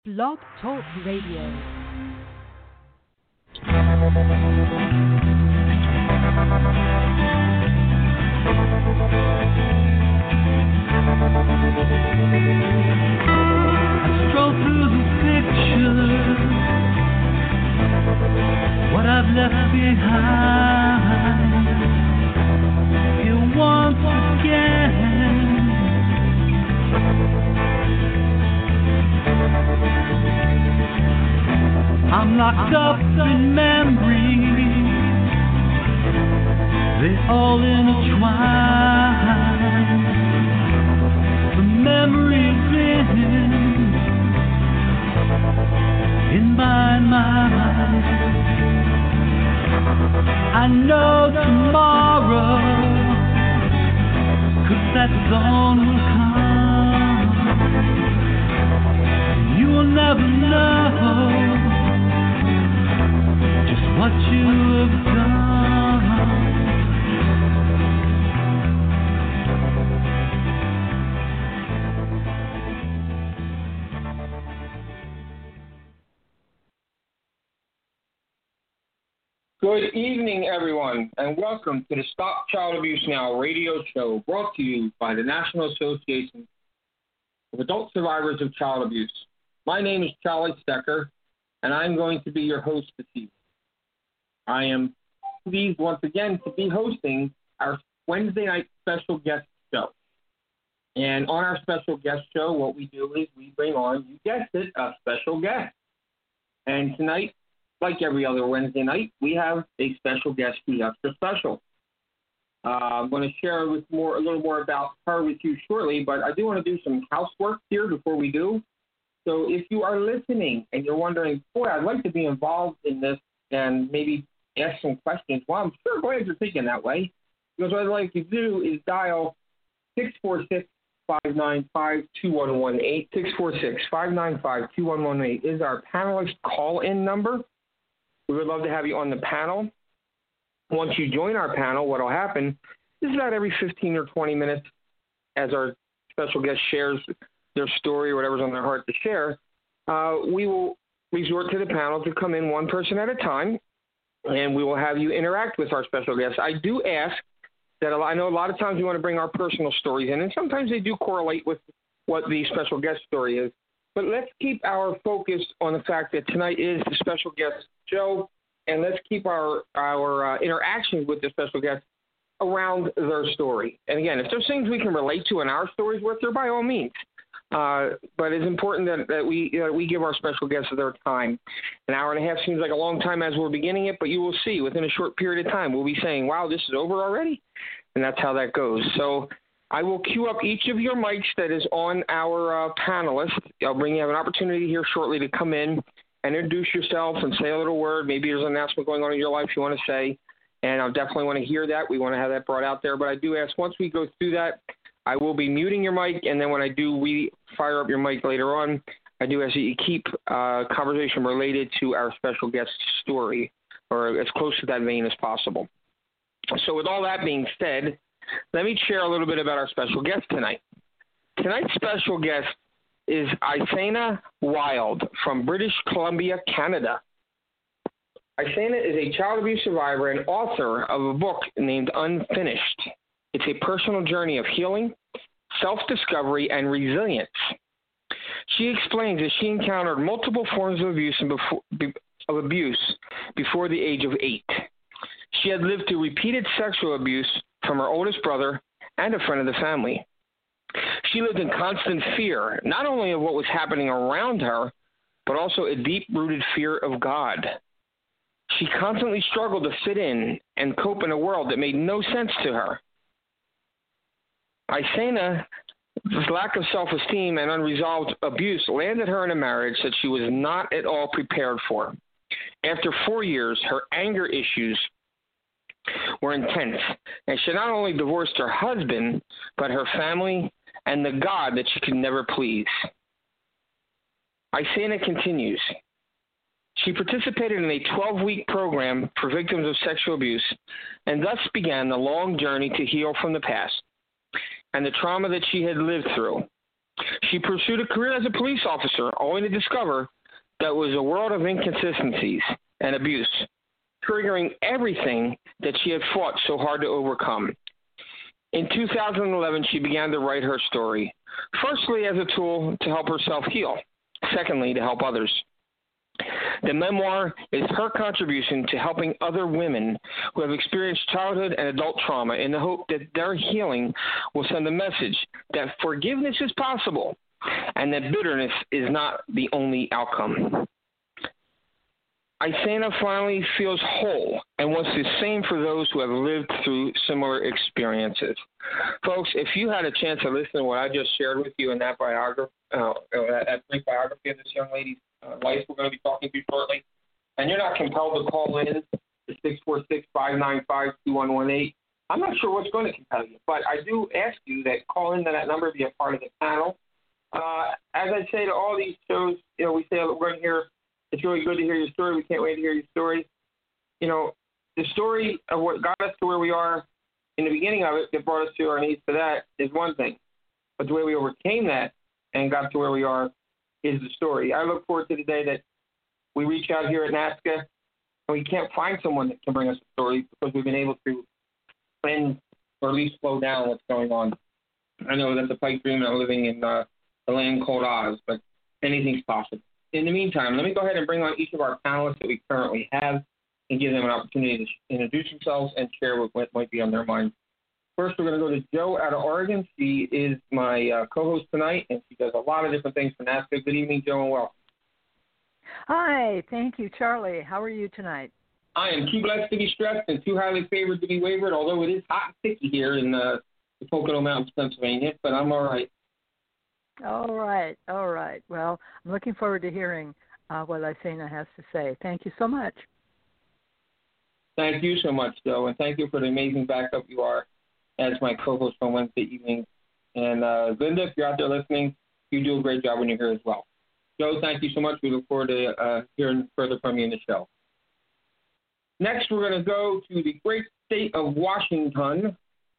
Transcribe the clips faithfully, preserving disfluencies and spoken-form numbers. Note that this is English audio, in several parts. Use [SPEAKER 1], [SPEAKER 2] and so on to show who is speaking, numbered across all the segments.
[SPEAKER 1] Blog Talk Radio. Stroll through the pictures, what I've left behind. Feel once again I'm locked up in memories, they all intertwine. The memories in in my mind. I know tomorrow, 'cause that dawn will come. You will never know just what you have done.
[SPEAKER 2] Good evening, everyone, and welcome to the Stop Child Abuse Now radio show, brought to you by the National Association of Adult Survivors of Child Abuse. My name is Charlie Stecker, and I'm going to be your host this evening. I am pleased once again to be hosting our Wednesday night special guest show. And on our special guest show, what we do is we bring on, you guessed it, a special guest. And tonight, like every other Wednesday night, we have a special guest who's extra special. Uh, I'm going to share with more, a little more about her with you shortly, but I do want to do some housework here before we do. So if you are listening and you're wondering, boy, I'd like to be involved in this and maybe ask some questions, well, I'm sure glad you're thinking that way, because what I'd like to do is dial six four six, five nine five, two one one eight. six four six, five nine five, two one one eight is our panelist call-in number. We would love to have you on the panel. Once you join our panel, what will happen is about every fifteen or twenty minutes, as our special guest shares their story or whatever's on their heart to share, uh, we will resort to the panel to come in one person at a time, and we will have you interact with our special guests. I do ask that, I know a lot of times we want to bring our personal stories in, and sometimes they do correlate with what the special guest story is. But let's keep our focus on the fact that tonight is the special guest show, and let's keep our, our uh, interactions with the special guest around their story. And again, if there's things we can relate to in our stories with her, by all means. Uh, but it's important that, that we uh, we give our special guests their time. An hour and a half seems like a long time as we're beginning it, but you will see within a short period of time, we'll be saying, wow, this is over already? And that's how that goes. So I will queue up each of your mics that is on our uh, panelists. I'll bring you have an opportunity here shortly to come in and introduce yourself and say a little word. Maybe there's an announcement going on in your life you want to say, and I definitely want to hear that. We want to have that brought out there. But I do ask, once we go through that, I will be muting your mic, and then when I do we fire up your mic later on, I do ask that you keep uh, conversation related to our special guest story, or as close to that vein as possible. So with all that being said, let me share a little bit about our special guest tonight. Tonight's special guest is Isaina Wild from British Columbia, Canada. Isaina is a child abuse survivor and author of a book named Unfinished. It's a personal journey of healing, self-discovery, and resilience. She explains that she encountered multiple forms of abuse, and before, be, of abuse before the age of eight. She had lived through repeated sexual abuse from her oldest brother and a friend of the family. She lived in constant fear, not only of what was happening around her, but also a deep-rooted fear of God. She constantly struggled to fit in and cope in a world that made no sense to her. Isaina's lack of self-esteem and unresolved abuse landed her in a marriage that she was not at all prepared for. After four years, her anger issues were intense, and she not only divorced her husband, but her family and the God that she could never please. Isaina continues. She participated in a twelve-week program for victims of sexual abuse, and thus began the long journey to heal from the past and the trauma that she had lived through. She pursued a career as a police officer, only to discover that it was a world of inconsistencies and abuse, triggering everything that she had fought so hard to overcome. In two thousand eleven, she began to write her story, firstly as a tool to help herself heal, secondly to help others. The memoir is her contribution to helping other women who have experienced childhood and adult trauma in the hope that their healing will send a message that forgiveness is possible and that bitterness is not the only outcome. Isaina finally feels whole and wants the same for those who have lived through similar experiences. Folks, if you had a chance to listen to what I just shared with you in that biography, uh, that, that brief biography of this young lady's uh, life we're going to be talking to shortly, and you're not compelled to call in to six four six, five nine five, two one one eight, I'm not sure what's going to compel you, but I do ask you that call into that number, be a part of the panel. Uh, as I say to all these shows, you know, we say we're going to hear, it's really good to hear your story. We can't wait to hear your story. You know, the story of what got us to where we are in the beginning of it, that brought us to our knees to that, is one thing. But the way we overcame that and got to where we are is the story. I look forward to the day that we reach out here at NAASCA and we can't find someone that can bring us a story because we've been able to end or at least slow down what's going on. I know that's a pipe dream and I'm living in uh, the land called Oz, but anything's possible. In the meantime, let me go ahead and bring on each of our panelists that we currently have and give them an opportunity to introduce themselves and share what, what might be on their mind. First, we're going to go to Jo out of Oregon. She is my uh, co-host tonight, and she does a lot of different things for NAASCA. Good evening, Jo, and welcome.
[SPEAKER 3] Hi, thank you, Charlie. How are you tonight?
[SPEAKER 2] I am too blessed to be stressed and too highly favored to be wavered, although it is hot and sticky here in uh, the Pocono Mountains, Pennsylvania, but I'm all right.
[SPEAKER 3] All right, all right. Well, I'm looking forward to hearing uh, what Isaina has to say. Thank you so much.
[SPEAKER 2] Thank you so much, Jo, and thank you for the amazing backup you are as my co-host on Wednesday evening. And uh, Linda, if you're out there listening, you do a great job when you're here as well. Jo, thank you so much. We look forward to uh, hearing further from you in the show. Next, we're going to go to the great state of Washington,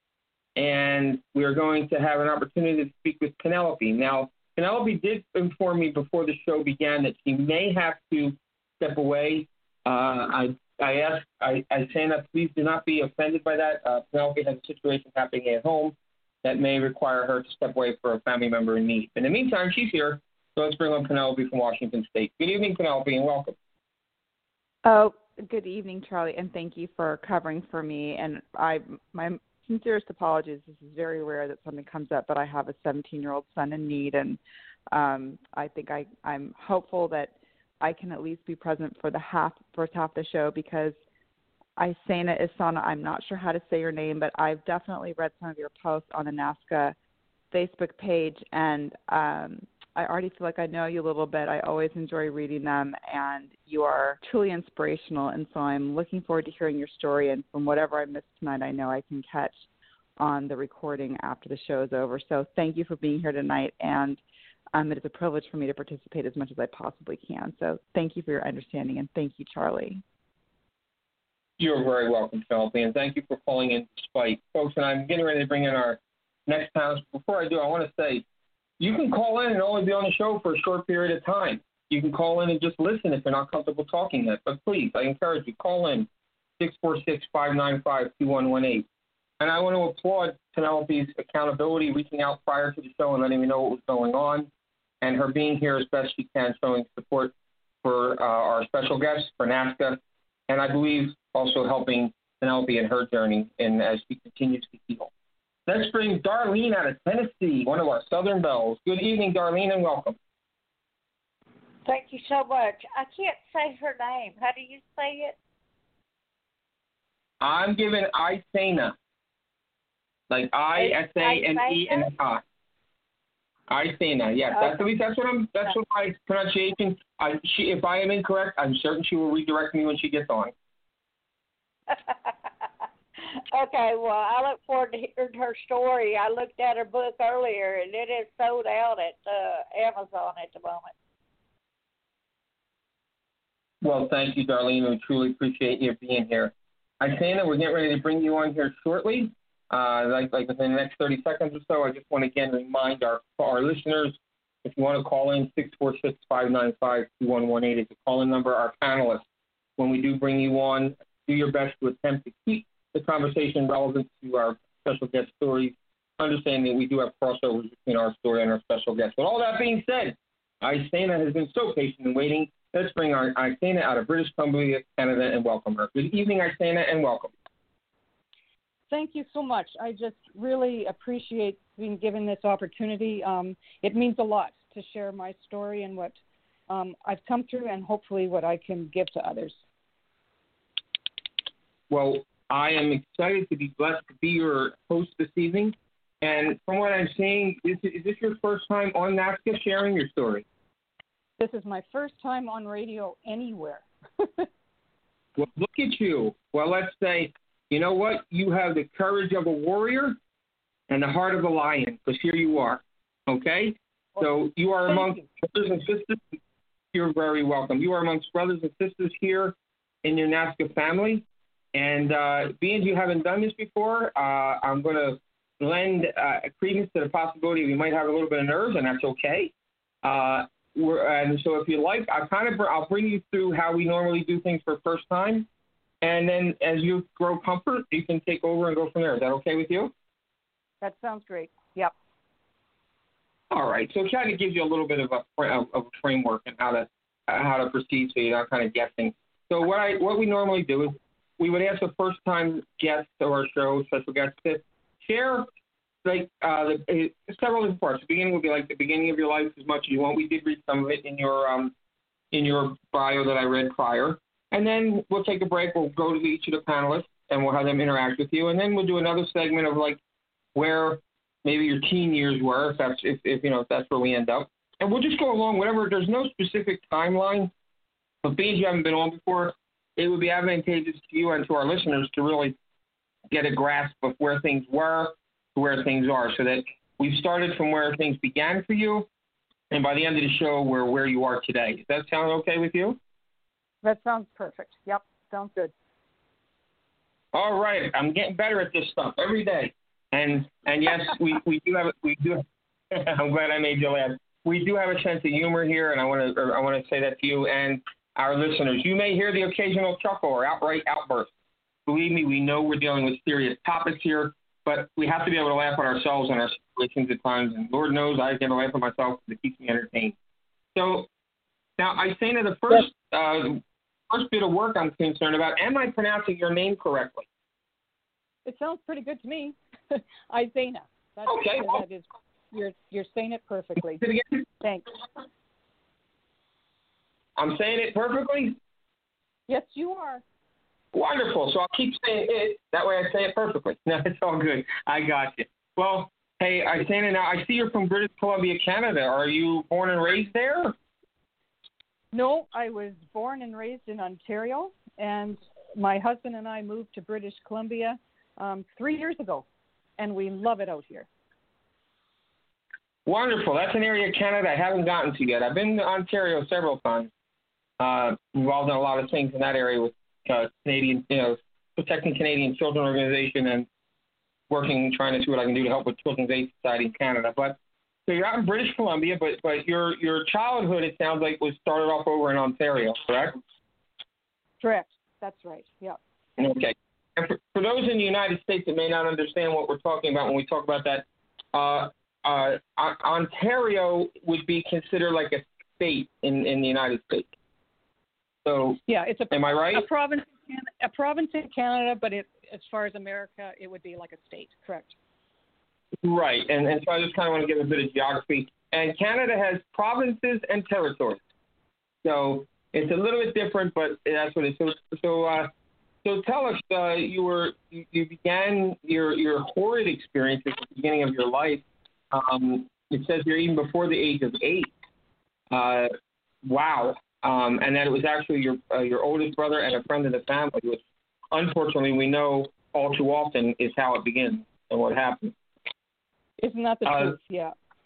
[SPEAKER 2] and we are going to have an opportunity to speak with Penelope. Now, Penelope did inform me before the show began that she may have to step away. Uh, I I asked, I, I say that please do not be offended by that. Uh, Penelope has a situation happening at home that may require her to step away for a family member in need. In the meantime, she's here, so let's bring on Penelope from Washington State. Good evening, Penelope, and welcome.
[SPEAKER 4] Oh, good evening, Charlie, and thank you for covering for me. And I, my sincerest apologies. This is very rare that something comes up, but I have a seventeen-year-old son in need, and um, I think I, I'm hopeful that I can at least be present for the half, first half of the show because Isaina Isana, I'm not sure how to say your name, but I've definitely read some of your posts on the NAASCA Facebook page, and um, I already feel like I know you a little bit. I always enjoy reading them, and you are truly inspirational, and so I'm looking forward to hearing your story, and from whatever I missed tonight, I know I can catch on the recording after the show is over. So thank you for being here tonight, and Um, it is a privilege for me to participate as much as I possibly can. So thank you for your understanding, and thank you, Charlie.
[SPEAKER 2] You're very welcome, Penelope, and thank you for calling in despite. Folks, and I'm getting ready to bring in our next panelist. Before I do, I want to say you can call in and only be on the show for a short period of time. You can call in and just listen if you're not comfortable talking yet. But please, I encourage you, call in six four six, five nine five, two one one eight. And I want to applaud Penelope's accountability, reaching out prior to the show and letting me know what was going on, and her being here as best she can, showing support for uh, our special guests, for NAASCA, and I believe also helping Penelope in her journey and as she continues to heal. Let's bring Darlene out of Tennessee, one of our Southern Belles. Good evening, Darlene, and welcome.
[SPEAKER 5] Thank you so much. I can't say her name. How do you say it?
[SPEAKER 2] I'm giving Isaina, like I S A N E N A. Isaina, yes. That's at least that's what I'm. That's what my pronunciation. I, she, if I am incorrect, I'm certain she will redirect me when she gets on.
[SPEAKER 5] Okay, well, I look forward to hearing her story. I looked at her book earlier, and it is sold out at uh, Amazon at the moment.
[SPEAKER 2] Well, thank you, Darlene. We truly appreciate you being here. Isaina, we're getting ready to bring you on here shortly. uh, like, like within the next thirty seconds or so. I just want to again remind our, our listeners, if you want to call in, six four six, five nine five, two one one eight is the call-in number. Our panelists, when we do bring you on, do your best to attempt to keep the conversation relevant to our special guest stories, understanding that we do have crossovers between our story and our special guest. But all that being said, Isena has been so patient and waiting. Let's bring our Isena out of British Columbia, Canada, and welcome her. Good evening, Isena, and welcome.
[SPEAKER 6] Thank you so much. I just really appreciate being given this opportunity. Um, it means a lot to share my story and what um, I've come through and hopefully what I can give to others.
[SPEAKER 2] Well, I am excited to be blessed to be your host this evening. And from what I'm seeing, is, is this your first time on NAASCA sharing your story?
[SPEAKER 6] This is my first time on radio anywhere.
[SPEAKER 2] Well, look at you. Well, let's say, you know what? You have the courage of a warrior and the heart of a lion, because here you are, okay? So you are amongst brothers and sisters. You're very welcome. You are amongst brothers and sisters here in your NAASCA family. And uh, being you haven't done this before, uh, I'm going to lend uh, credence to the possibility we might have a little bit of nerves, and that's okay. Uh, we're, and so if you like, I kind of I'll bring you through how we normally do things for first time, and then as you grow comfort, you can take over and go from there. Is that okay with you?
[SPEAKER 6] That sounds great. Yep.
[SPEAKER 2] All right. So it kind of gives you a little bit of a of a framework and how to how to proceed, so you're not kind of guessing. So what I what we normally do is we would ask the first time guests of our show, special guests, to share like uh, the, uh, several different parts. The beginning would be like the beginning of your life as much as you want. We did read some of it in your um, in your bio that I read prior. And then we'll take a break. We'll go to each of the panelists and we'll have them interact with you. And then we'll do another segment of like where maybe your teen years were, if that's if, if you know if that's where we end up. And we'll just go along whatever. There's no specific timeline. But being you haven't been on before, it would be advantageous to you and to our listeners to really get a grasp of where things were to where things are, so that we've started from where things began for you, and by the end of the show, we're where you are today. Does that sound okay with you?
[SPEAKER 6] That sounds perfect. Yep, sounds good.
[SPEAKER 2] All right, I'm getting better at this stuff every day, and and yes, we, we do have we do. I'm glad I made you laugh. We do have a sense of humor here, and I want to I want to say that to you and our listeners. You may hear the occasional chuckle or outright outburst. Believe me, we know we're dealing with serious topics here, but we have to be able to laugh at ourselves and our situations at times. And Lord knows I get to laugh at myself because it keeps me entertained. So now, Isena, the first uh, first bit of work I'm concerned about, am I pronouncing your name correctly?
[SPEAKER 6] It sounds pretty good to me. Isena. That's,
[SPEAKER 2] okay.
[SPEAKER 6] That is, you're, you're saying it perfectly.
[SPEAKER 2] Say it again?
[SPEAKER 6] Thanks.
[SPEAKER 2] I'm saying it perfectly?
[SPEAKER 6] Yes, you are.
[SPEAKER 2] Wonderful. So I'll keep saying it. That way I say it perfectly. No, it's all good. I got you. Well, hey, Isena, now I see you're from British Columbia, Canada. Are you born and raised there?
[SPEAKER 6] No, I was born and raised in Ontario, and my husband and I moved to British Columbia um, three years ago, and we love it out here.
[SPEAKER 2] Wonderful. That's an area of Canada I haven't gotten to yet. I've been to Ontario several times, uh, involved in a lot of things in that area with uh, Canadian, you know, protecting Canadian Children Organization and working, trying to see what I can do to help with Children's Aid Society in Canada. But so you're out in British Columbia, but but your your childhood, it sounds like, was started off over in Ontario, correct?
[SPEAKER 6] Correct. That's right. Yeah.
[SPEAKER 2] Okay. And for, for those in the United States that may not understand what we're talking about when we talk about that, uh, uh, Ontario would be considered like a state in, in the United States. So
[SPEAKER 6] yeah, it's a,
[SPEAKER 2] am I right?
[SPEAKER 6] A province, a province in Canada, but it, as far as America, it would be like a state. Correct.
[SPEAKER 2] Right, and, and so I just kind of want to give a bit of geography. And Canada has provinces and territories. So it's a little bit different, but that's what it is. So, so, uh, so tell us, uh, you were you, you began your, your horrid experience at the beginning of your life. Um, it says here even before the age of eight. Uh, wow. Um, and that it was actually your uh, your oldest brother and a friend of the family, which unfortunately we know all too often is how it begins and what happens.
[SPEAKER 6] Isn't that the
[SPEAKER 2] uh,
[SPEAKER 6] truth? Yeah.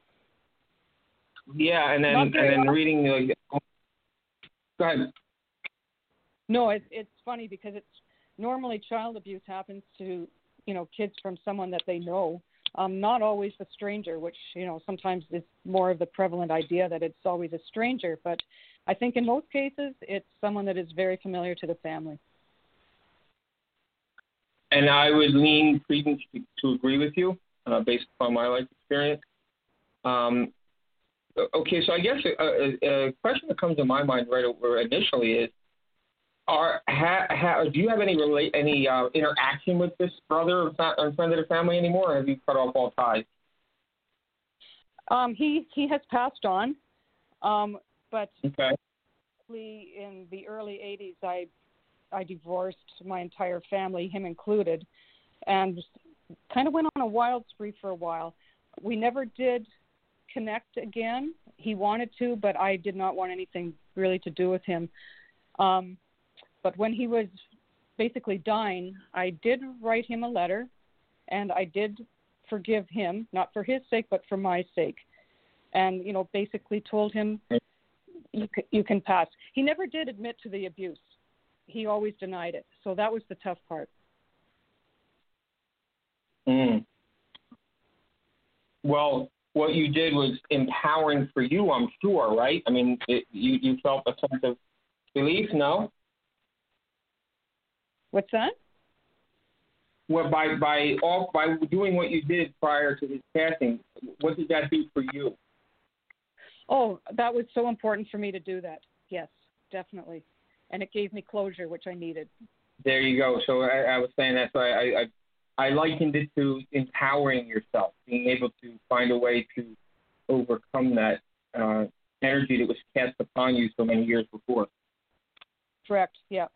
[SPEAKER 2] Yeah, and then and then often. reading the. Uh, go ahead.
[SPEAKER 6] No, it's it's funny because it's normally child abuse happens to you know, kids from someone that they know, um, not always a stranger, which, you know, sometimes is more of the prevalent idea that it's always a stranger. But I think in most cases, it's someone that is very familiar to the family.
[SPEAKER 2] And I would lean credence to, to agree with you uh, based upon my life experience. Um, okay, so I guess a, a, a question that comes to my mind right over initially is, are ha, ha, do you have any relate any uh, interaction with this brother or, fa- or friend of the family anymore, or have you cut off all ties?
[SPEAKER 6] Um, he he has passed on, um, but
[SPEAKER 2] okay.
[SPEAKER 6] in the early eighties, I I divorced my entire family, him included, and kind of went on a wild spree for a while. We never did connect again. He wanted to, but I did not want anything really to do with him. Um, but when he was basically dying, I did write him a letter, and I did forgive him, not for his sake, but for my sake. And, you know, basically told him, you can, you can pass. He never did admit to the abuse. He always denied it. So that was the tough part.
[SPEAKER 2] Mm. Well, what you did was empowering for you, I'm sure, right? I mean, it, you, you felt a sense of relief, no?
[SPEAKER 6] What's that?
[SPEAKER 2] Well, by by all by doing what you did prior to his passing, what did that do for you?
[SPEAKER 6] Oh, that was so important for me to do that. Yes, definitely. And it gave me closure, which I needed.
[SPEAKER 2] There you go. So I, I was saying that's why I, I I likened it to empowering yourself, being able to find a way to overcome that uh, energy that was cast upon you so many years before.
[SPEAKER 6] Correct. Yeah.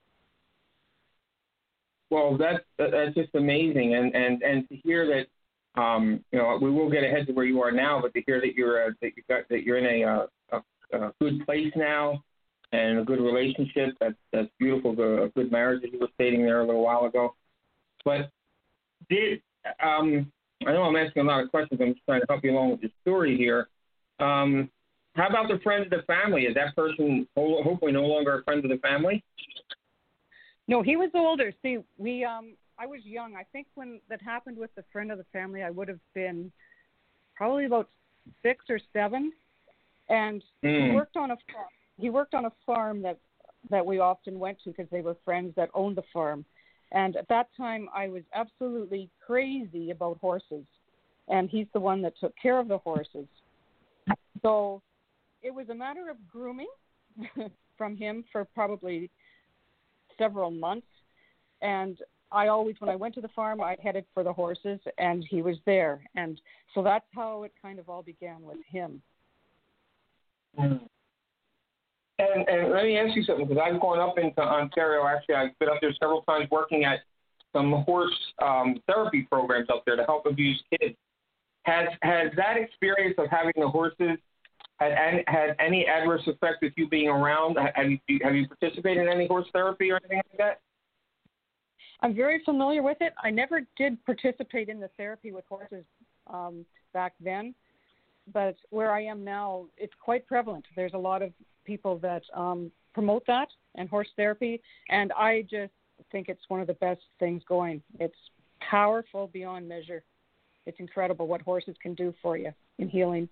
[SPEAKER 2] Well, that's that's just amazing, and and, and to hear that, um, you know, we will get ahead to where you are now, but to hear that you're uh, that you got that you're in a, uh, a a good place now, and a good relationship, that's that's beautiful. A good marriage, as you were stating there a little while ago. But did um, I know I'm asking a lot of questions. I'm just trying to help you along with your story here. Um, how about the friend of the family? Is that person hopefully no longer a friend of the family?
[SPEAKER 6] No, he was older. See, we um, I was young. I think when that happened with the friend of the family, I would have been probably about six or seven, and mm. he worked on a farm. He worked on a farm that that we often went to because they were friends that owned the farm. And at that time, I was absolutely crazy about horses, and he's the one that took care of the horses. So it was a matter of grooming from him for probably several months, and I always, when I went to the farm, I headed for the horses, and he was there, and so that's how it kind of all began with him.
[SPEAKER 2] Mm. And, and let me ask you something, because I've gone up into Ontario. Actually, I've been up there several times working at some horse um, therapy programs up there to help abused kids. Has has that experience of having the horses had any, had any adverse effect with you being around? Have you have you participated in any horse therapy or anything like that?
[SPEAKER 6] I'm very familiar with it. I never did participate in the therapy with horses um, back then, but where I am now, it's quite prevalent. There's a lot of people that um, promote that and horse therapy, and I just think it's one of the best things going. It's powerful beyond measure. It's incredible what horses can do for you in healing.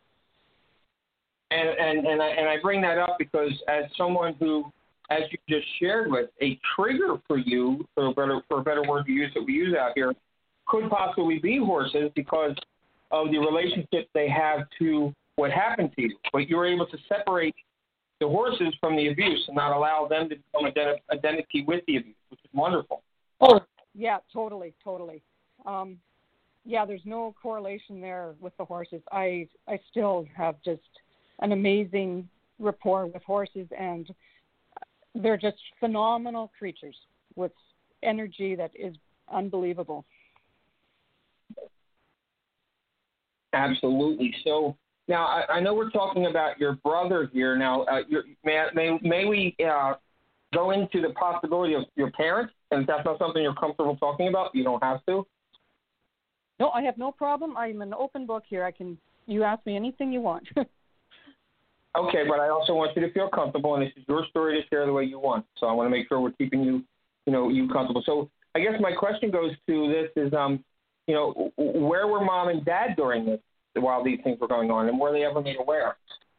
[SPEAKER 6] And
[SPEAKER 2] and and I, and I bring that up because as someone who, as you just shared with, a trigger for you, for a better for a better word to use that we use out here, could possibly be horses because of the relationship they have to what happened to you. But you're able to separate the horses from the abuse and not allow them to become identi- identity with the abuse, which is wonderful.
[SPEAKER 6] Oh, yeah, totally, totally. Um, yeah, there's no correlation there with the horses. I I still have just an amazing rapport with horses, and they're just phenomenal creatures with energy that is unbelievable.
[SPEAKER 2] Absolutely. So now I, I know we're talking about your brother here. Now, uh, your, may, may may we uh, go into the possibility of your parents? And if that's not something you're comfortable talking about, you don't have to.
[SPEAKER 6] No, I have no problem. I'm an open book here. I can. You ask me anything you want.
[SPEAKER 2] Okay, but I also want you to feel comfortable, and this is your story to share the way you want. So I want to make sure we're keeping you, you know, you comfortable. So I guess my question goes to this is, um, you know, where were mom and dad during this while these things were going on, and were they ever made aware?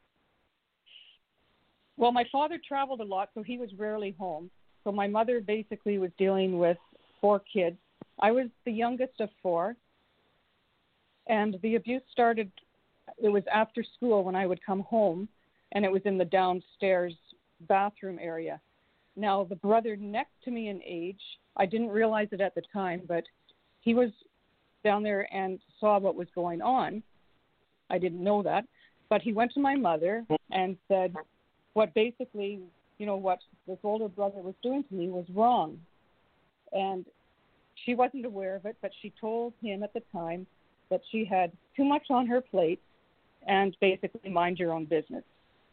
[SPEAKER 6] Well, my father traveled a lot, so he was rarely home. So my mother basically was dealing with four kids. I was the youngest of four, and the abuse started, it was after school when I would come home, and it was in the downstairs bathroom area. Now, the brother next to me in age, I didn't realize it at the time, but he was down there and saw what was going on. I didn't know that, but he went to my mother and said what basically, you know, what this older brother was doing to me was wrong. And she wasn't aware of it, but she told him at the time that she had too much on her plate and basically mind your own business.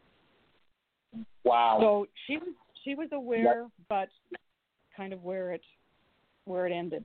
[SPEAKER 2] Wow.
[SPEAKER 6] So she was she was aware, yep. but kind of where it where it ended.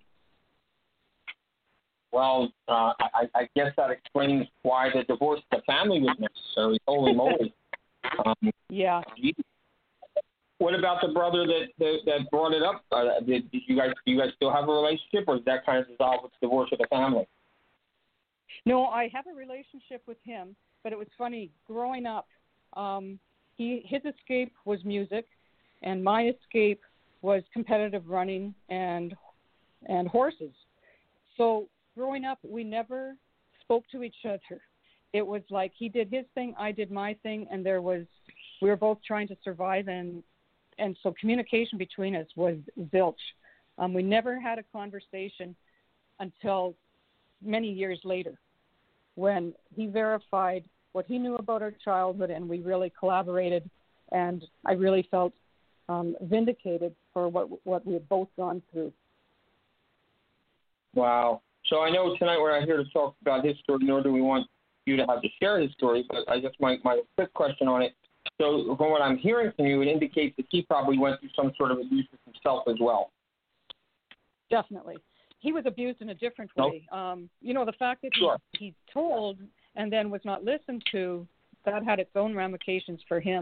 [SPEAKER 2] Well, uh, I, I guess that explains why the divorce of the family was necessary. Holy moly. Um,
[SPEAKER 6] yeah.
[SPEAKER 2] What about the brother that that, that brought it up? Uh, did, did you guys do you guys still have a relationship, or is that kind of dissolved with the divorce of the family?
[SPEAKER 6] No, I have a relationship with him, but it was funny. Growing up, um, he his escape was music, and my escape was competitive running and and horses. So growing up, we never spoke to each other. It was like he did his thing, I did my thing, and there was we were both trying to survive, and and so communication between us was zilch. Um, we never had a conversation until many years later, when he verified what he knew about our childhood, and we really collaborated, and I really felt um, vindicated for what what we had both gone through.
[SPEAKER 2] Wow. So I know tonight we're not here to talk about his story, nor do we want you to have to share his story, but I guess my, my quick question on it, so from what I'm hearing from you, it indicates that he probably went through some sort of abuse himself as well.
[SPEAKER 6] Definitely. He was abused in a different way. Nope. Um, you know, the fact that he,
[SPEAKER 2] sure.
[SPEAKER 6] he told and then was not listened to, that had its own ramifications for him.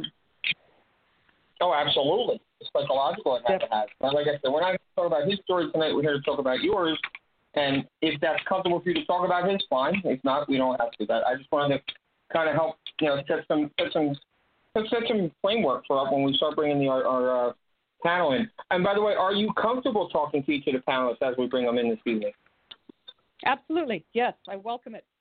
[SPEAKER 2] Oh, absolutely. The psychological it had
[SPEAKER 6] yep.
[SPEAKER 2] to have. But like I said, we're not going to talk about his story tonight. We're here to talk about yours. And if that's comfortable for you to talk about his, fine. If not, we don't have to. That I just wanted to kind of help, you know, set some set some set some framework for us when we start bringing the, our, our uh, panel in. And by the way, are you comfortable talking to each of the panelists as we bring them in this evening?
[SPEAKER 6] Absolutely. Yes, I welcome it.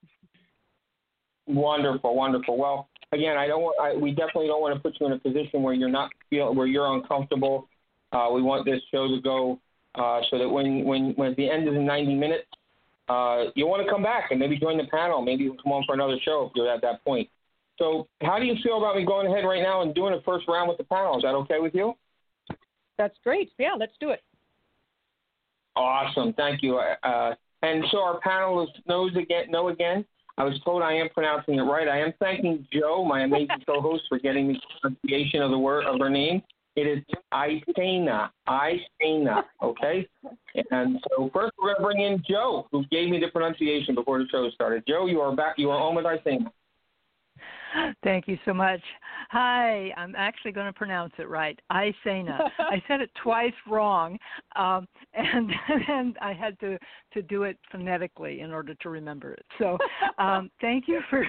[SPEAKER 2] Wonderful, wonderful. Well, again, I don't. Want, I, we definitely don't want to put you in a position where you're not feel where you're uncomfortable. Uh, we want this show to go uh, so that when, when, when at the end of the ninety minutes, uh, you'll want to come back and maybe join the panel. Maybe you'll come on for another show if you're at that point. So, how do you feel about me going ahead right now and doing a first round with the panel? Is that okay with you?
[SPEAKER 6] That's great. Yeah, let's do it.
[SPEAKER 2] Awesome. Thank you. Uh, and so our panelists knows again, know again. I was told I am pronouncing it right. I am thanking Joe, my amazing co-host, for getting me the pronunciation of the word of her name. It is Isena. Isena. Okay. And so first we're going to bring in Joe, who gave me the pronunciation before the show started. Joe, you are back. You are on with Isena.
[SPEAKER 3] Thank you so much. Hi, I'm actually going to pronounce it right. Isena. I said it twice wrong, um, and and I had to, to do it phonetically in order to remember it. So um, thank you for.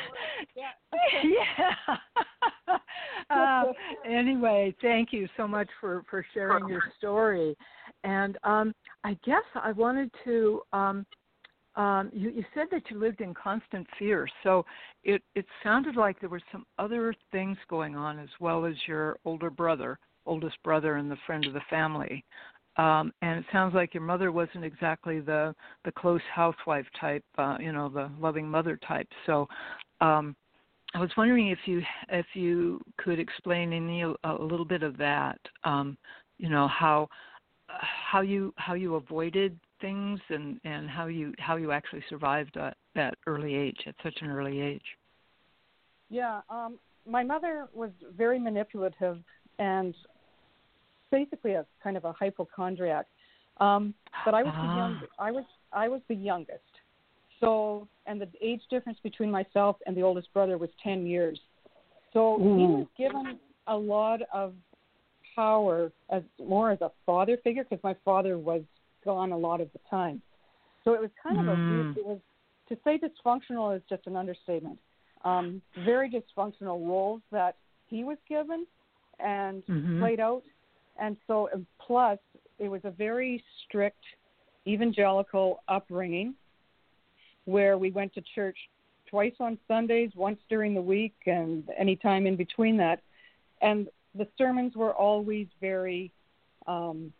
[SPEAKER 6] yeah.
[SPEAKER 3] yeah. uh, anyway, thank you so much for, for sharing your story, and um, I guess I wanted to. Um, Um, you, you said that you lived in constant fear, so it, it sounded like there were some other things going on as well as your older brother, oldest brother and the friend of the family. Um, and it sounds like your mother wasn't exactly the, the close housewife type, uh, you know, the loving mother type. So um, I was wondering if you if you could explain any a, a little bit of that, um, you know, how how you how you avoided things and, and how you how you actually survived at that early age, at such an early age.
[SPEAKER 6] Yeah, um, my mother was very manipulative and basically a kind of a hypochondriac. Um, but I was
[SPEAKER 3] ah.
[SPEAKER 6] the young, I was I was the youngest. So and the age difference between myself and the oldest brother was ten years. So Ooh. He was given a lot of power as more as a father figure because my father was gone a lot of the time. So it was kind of
[SPEAKER 3] Mm.
[SPEAKER 6] a weird, it was, to say dysfunctional is just an understatement. Um, very dysfunctional roles that he was given and
[SPEAKER 3] Mhm.
[SPEAKER 6] played out. And so, and plus, it was a very strict evangelical upbringing where we went to church twice on Sundays, once during the week, and any time in between that. And the sermons were always very um,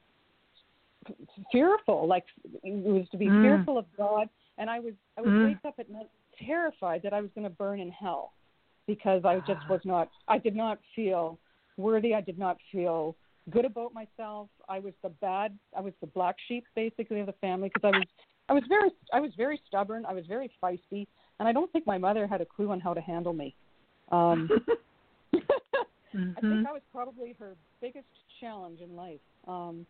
[SPEAKER 6] fearful, like it was to be
[SPEAKER 3] Mm.
[SPEAKER 6] fearful of God. And I was I would
[SPEAKER 3] Mm.
[SPEAKER 6] wake up at night terrified that I was going to burn in hell because I just was not, I did not feel worthy. I did not feel good about myself. I was the bad, I was the black sheep basically of the family because I was, I was very, I was very stubborn. I was very feisty, and I don't think my mother had a clue on how to handle me. Um,
[SPEAKER 3] mm-hmm.
[SPEAKER 6] I think I was probably her biggest challenge in life. Um,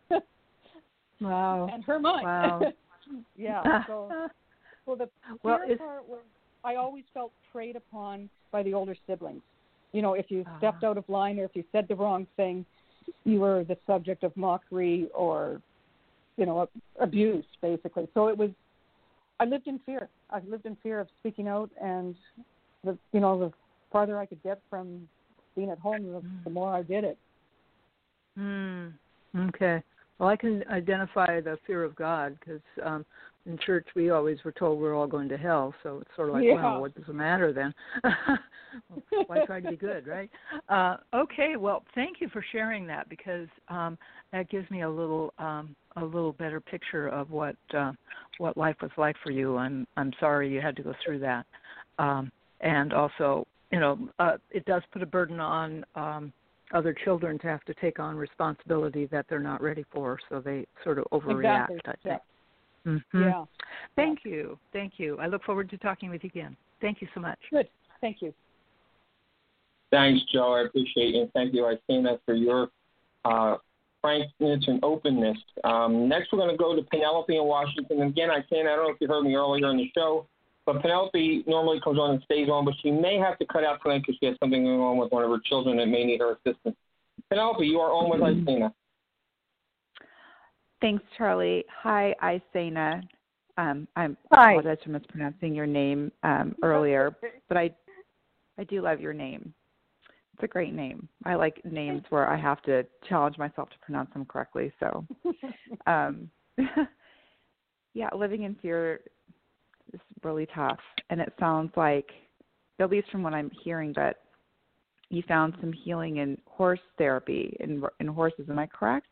[SPEAKER 3] Wow.
[SPEAKER 6] and her mind.
[SPEAKER 3] Wow.
[SPEAKER 6] Yeah. So, so the
[SPEAKER 3] Well,
[SPEAKER 6] fear
[SPEAKER 3] it's-
[SPEAKER 6] part was I always felt preyed upon by the older siblings. You know, if you
[SPEAKER 3] Ah.
[SPEAKER 6] stepped out of line or if you said the wrong thing, you were the subject of mockery or, you know, abuse, basically. So it was, I lived in fear. I lived in fear of speaking out, and, the you know, the farther I could get from being at home, the, the more I did it.
[SPEAKER 3] Hmm. Okay. Well, I can identify the fear of God because um, in church we always were told we're all going to hell. So it's sort of like,
[SPEAKER 6] Yeah.
[SPEAKER 3] well, what does it matter then? Why try to be good, right? Uh, okay. Well, thank you for sharing that because um, that gives me a little um, a little better picture of what uh, what life was like for you. I'm I'm sorry you had to go through that, um, and also, you know, uh, it does put a burden on. Um, other children to have to take on responsibility that they're not ready for, so they sort of overreact,
[SPEAKER 6] Exactly.
[SPEAKER 3] I think.
[SPEAKER 6] Yeah.
[SPEAKER 3] Mm-hmm.
[SPEAKER 6] Yeah.
[SPEAKER 3] Thank yeah. you. Thank you. I look forward to talking with you again. Thank you so much.
[SPEAKER 6] Good. Thank you.
[SPEAKER 2] Thanks, Joe. I appreciate it. Thank you, Isena, for your uh, frankness and openness. Um, next, we're going to go to Penelope in Washington. Again, Isena, I don't know if you heard me earlier in the show, but Penelope normally comes on and stays on, but she may have to cut out tonight because she has something going on with one of her children that may need her assistance. Penelope, you are on with Isena.
[SPEAKER 4] Thanks, Charlie. Hi, Isena. Um, I
[SPEAKER 6] Hi.
[SPEAKER 4] apologize for mispronouncing your name um, earlier, but I, I do love your name. It's a great name. I like names where I have to challenge myself to pronounce them correctly. So, um, yeah, living in fear is really tough, and it sounds like, at least from what I'm hearing, that you found some healing in horse therapy in in horses. Am I correct?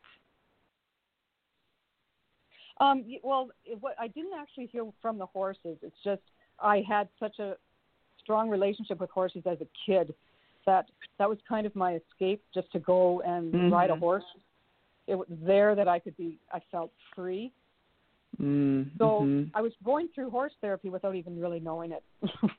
[SPEAKER 6] Um, well, what I didn't actually hear from the horses. It's just I had such a strong relationship with horses as a kid that that was kind of my escape, just to go and
[SPEAKER 4] mm-hmm.
[SPEAKER 6] ride a horse. It was there that I could be. I felt free.
[SPEAKER 4] Mm-hmm.
[SPEAKER 6] So I was going through horse therapy without even really knowing it.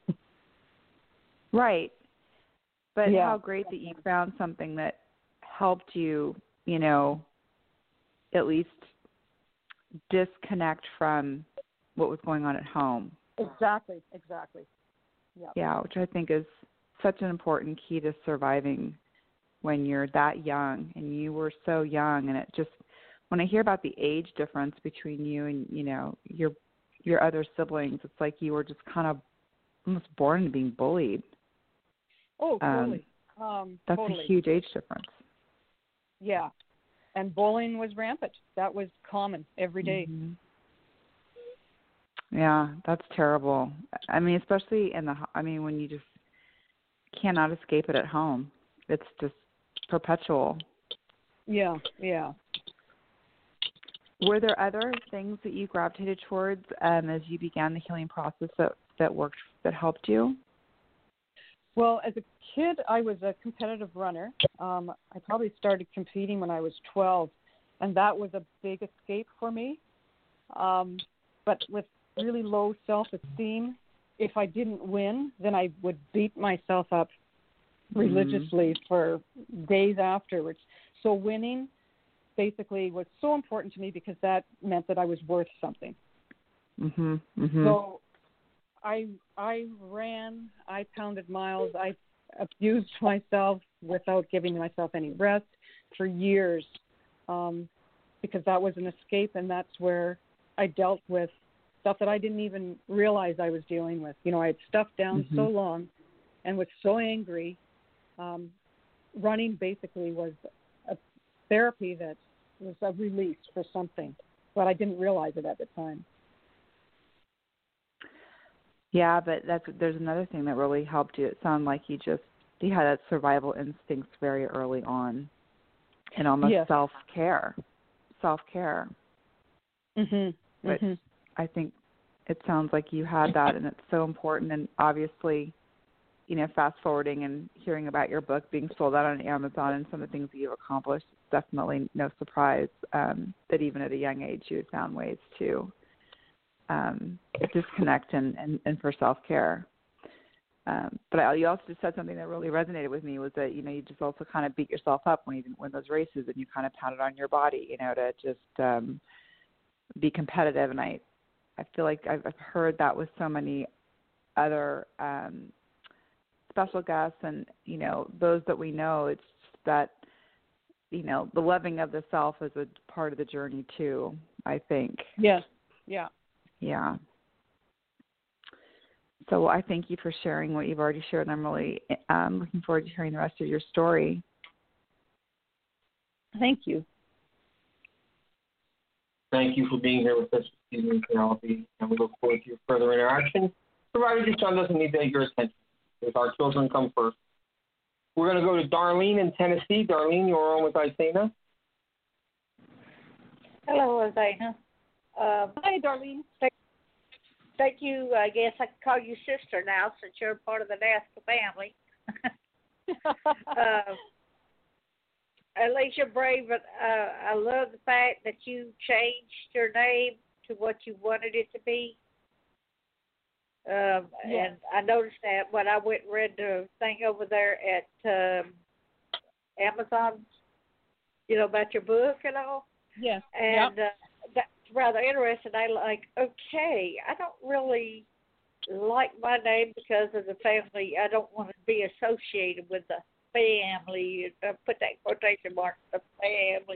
[SPEAKER 4] Right. But
[SPEAKER 6] yeah.
[SPEAKER 4] how great that you found something that helped you, you know, at least disconnect from what was going on at home.
[SPEAKER 6] Exactly, exactly. Yeah.
[SPEAKER 4] Yeah, which I think is such an important key to surviving when you're that young, and you were so young, and it just, when I hear about the age difference between you and, you know, your your other siblings, it's like you were just kind of almost born into being bullied.
[SPEAKER 6] Oh, totally.
[SPEAKER 4] Um,
[SPEAKER 6] um,
[SPEAKER 4] that's
[SPEAKER 6] totally.
[SPEAKER 4] a huge age difference.
[SPEAKER 6] Yeah. And bullying was rampant. That was common every day.
[SPEAKER 4] Mm-hmm. Yeah, that's terrible. I mean, especially in the, I mean, when you just cannot escape it at home. It's just perpetual.
[SPEAKER 6] Yeah, yeah.
[SPEAKER 4] Were there other things that you gravitated towards um, as you began the healing process that, that worked, that helped you?
[SPEAKER 6] Well, as a kid, I was a competitive runner. Um, I probably started competing when I was twelve, and that was a big escape for me. Um, but with really low self-esteem, if I didn't win, then I would beat myself up religiously mm-hmm. for days afterwards. So winning basically was so important to me because that meant that I was worth something.
[SPEAKER 4] Mm-hmm. Mm-hmm.
[SPEAKER 6] So I I ran, I pounded miles, I abused myself without giving myself any rest for years. Um, because that was an escape, and that's where I dealt with stuff that I didn't even realize I was dealing with. You know, I had stuffed down
[SPEAKER 4] Mm-hmm.
[SPEAKER 6] so long and was so angry. Um, running basically was a therapy that was a release for something, but I didn't realize it at the time.
[SPEAKER 4] Yeah, but that's there's another thing that really helped you. It sounded like you just you had that survival instincts very early on, and almost
[SPEAKER 6] Yes.
[SPEAKER 4] self care, self care.
[SPEAKER 6] Mhm.
[SPEAKER 4] Which
[SPEAKER 6] Mhm.
[SPEAKER 4] I think it sounds like you had that, and it's so important. And obviously, you know, fast forwarding and hearing about your book being sold out on Amazon and some of the things that you've accomplished, it's definitely no surprise um, that even at a young age you had found ways to um, disconnect and, and, and for self-care. Um, but I, you also just said something that really resonated with me was that, you know, you just also kind of beat yourself up when you didn't win those races, and you kind of pounded on your body, you know, to just um, be competitive. And I, I feel like I've, I've heard that with so many other um, special guests and, you know, those that we know. It's just that, you know, the loving of the self is a part of the journey too, I think.
[SPEAKER 6] Yes. Yeah.
[SPEAKER 4] Yeah. So I thank you for sharing what you've already shared, and I'm really um, looking forward to hearing the rest of your story.
[SPEAKER 6] Thank you.
[SPEAKER 2] Thank you for being here with us this evening, Penelope, and we look forward to your further interaction, provided your son doesn't need to take your attention, because our children come first. We're going to go to Darlene in Tennessee. Darlene, you're on with Isena.
[SPEAKER 5] Hello, Isena. Um,
[SPEAKER 6] Hi, Darlene.
[SPEAKER 5] Thank, thank you. I guess I can call you sister now since you're part of the NASCA family. uh, Alicia Brave, uh, I love the fact that you changed your name to what you wanted it to be. Um,
[SPEAKER 6] Yes.
[SPEAKER 5] And I noticed that when I went and read the thing over there at um, Amazon, you know, about your book and all.
[SPEAKER 6] Yes.
[SPEAKER 5] And
[SPEAKER 6] Yep.
[SPEAKER 5] uh, that's rather interesting. I like, okay, I don't really like my name because of the family. I don't want to be associated with the family. Uh, put that quotation mark, the family.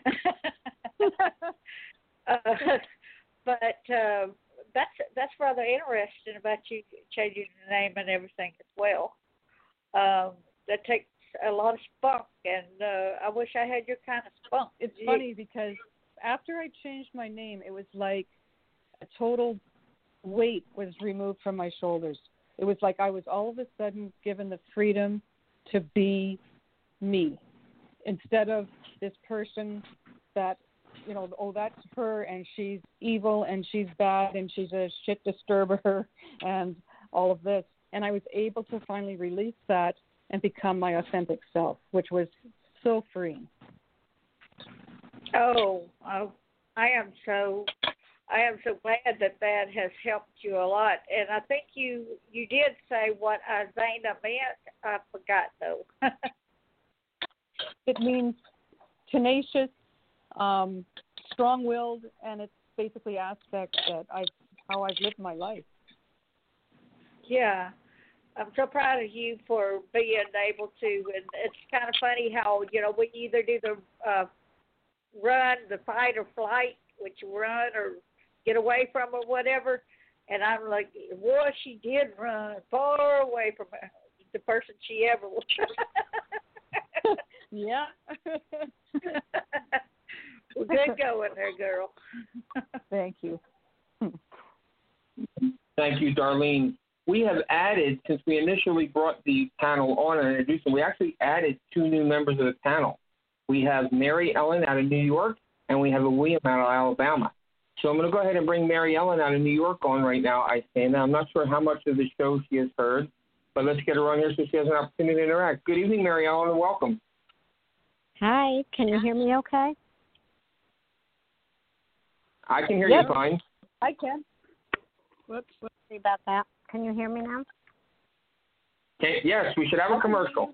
[SPEAKER 5] uh, but uh, that's that's rather interesting about you changing the name and everything as well. Um, that takes a lot of spunk, and uh, I wish I had your kind of spunk.
[SPEAKER 6] It's funny because after I changed my name, it was like a total weight was removed from my shoulders. It was like I was all of a sudden given the freedom to be me instead of this person that, you know, oh, that's her and she's evil and she's bad and she's a shit disturber and all of this. And I was able to finally release that and become my authentic self, which was so freeing.
[SPEAKER 5] Oh, oh, I am so, I am so glad that that has helped you a lot. And I think you, you did say what Isena meant. I forgot though.
[SPEAKER 6] It means tenacious, um, strong-willed, and it's basically aspects that I've, how I've lived my life.
[SPEAKER 5] Yeah, I'm so proud of you for being able to. And it's kind of funny how, you know, we either do the uh, run, the fight or flight, which you run or get away from or whatever. And I'm like, well, she did run far away from the person she ever was.
[SPEAKER 6] Yeah.
[SPEAKER 5] Well, good going there, girl.
[SPEAKER 6] Thank you.
[SPEAKER 2] Thank you, Darlene. We have added, since we initially brought the panel on and introduced them, we actually added two new members of the panel. We have Mary Ellen out of New York, and we have a William out of Alabama. So I'm going to go ahead and bring Mary Ellen out of New York on right now, I stand. I'm not sure how much of the show she has heard, but let's get her on here so she has an opportunity to interact. Good evening, Mary Ellen, and welcome.
[SPEAKER 7] Hi, can you hear me okay?
[SPEAKER 2] I can hear
[SPEAKER 6] Yep.
[SPEAKER 2] you fine.
[SPEAKER 6] I can.
[SPEAKER 7] Whoops, sorry about that. Can you hear me now?
[SPEAKER 2] Okay, yes, we should have a commercial.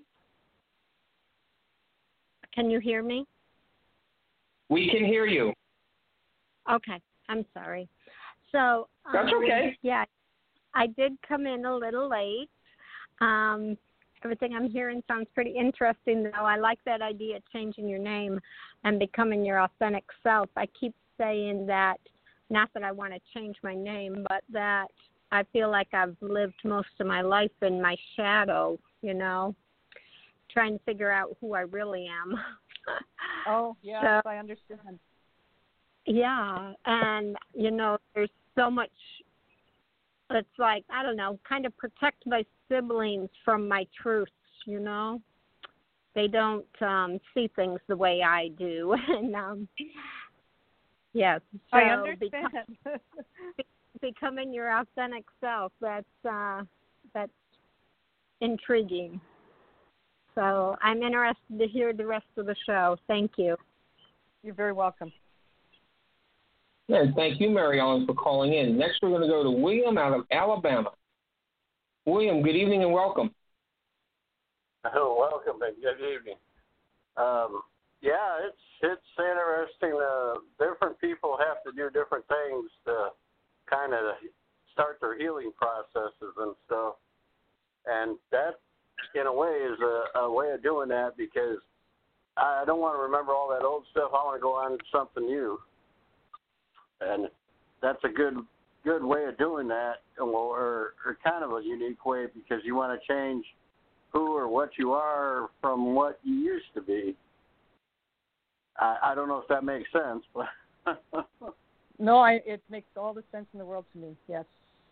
[SPEAKER 7] Can you hear me?
[SPEAKER 2] We can hear you.
[SPEAKER 7] Okay, I'm sorry. So
[SPEAKER 2] That's
[SPEAKER 7] um,
[SPEAKER 2] okay.
[SPEAKER 7] Yeah, I did come in a little late, um, everything I'm hearing sounds pretty interesting, though. I like that idea of changing your name and becoming your authentic self. I keep saying that, not that I want to change my name, but that I feel like I've lived most of my life in my shadow, you know, trying to figure out who I really am.
[SPEAKER 6] Oh, yes,
[SPEAKER 7] so,
[SPEAKER 6] I understand.
[SPEAKER 7] Yeah, and, you know, there's so much, it's like, I don't know, kind of protect my siblings from my truths, you know. They don't um, see things the way I do. and um, Yes, so
[SPEAKER 6] I understand.
[SPEAKER 7] Become, becoming your authentic self, that's, uh, that's intriguing. So I'm interested to hear the rest of the show. Thank you.
[SPEAKER 6] You're very welcome.
[SPEAKER 2] Yeah, thank you, Mary Ellen, for calling in. Next, we're going to go to William out of Alabama. William, good evening and welcome.
[SPEAKER 8] Oh, welcome and good evening. Um, yeah, it's it's interesting. Uh, different people have to do different things to kind of start their healing processes and stuff. And that, in a way, is a, a way of doing that, because I don't want to remember all that old stuff. I want to go on to something new. And that's a good good way of doing that, or, or kind of a unique way, because you want to change who or what you are from what you used to be. I, I don't know if that makes sense, but
[SPEAKER 6] no, I, it makes all the sense in the world to me. Yes.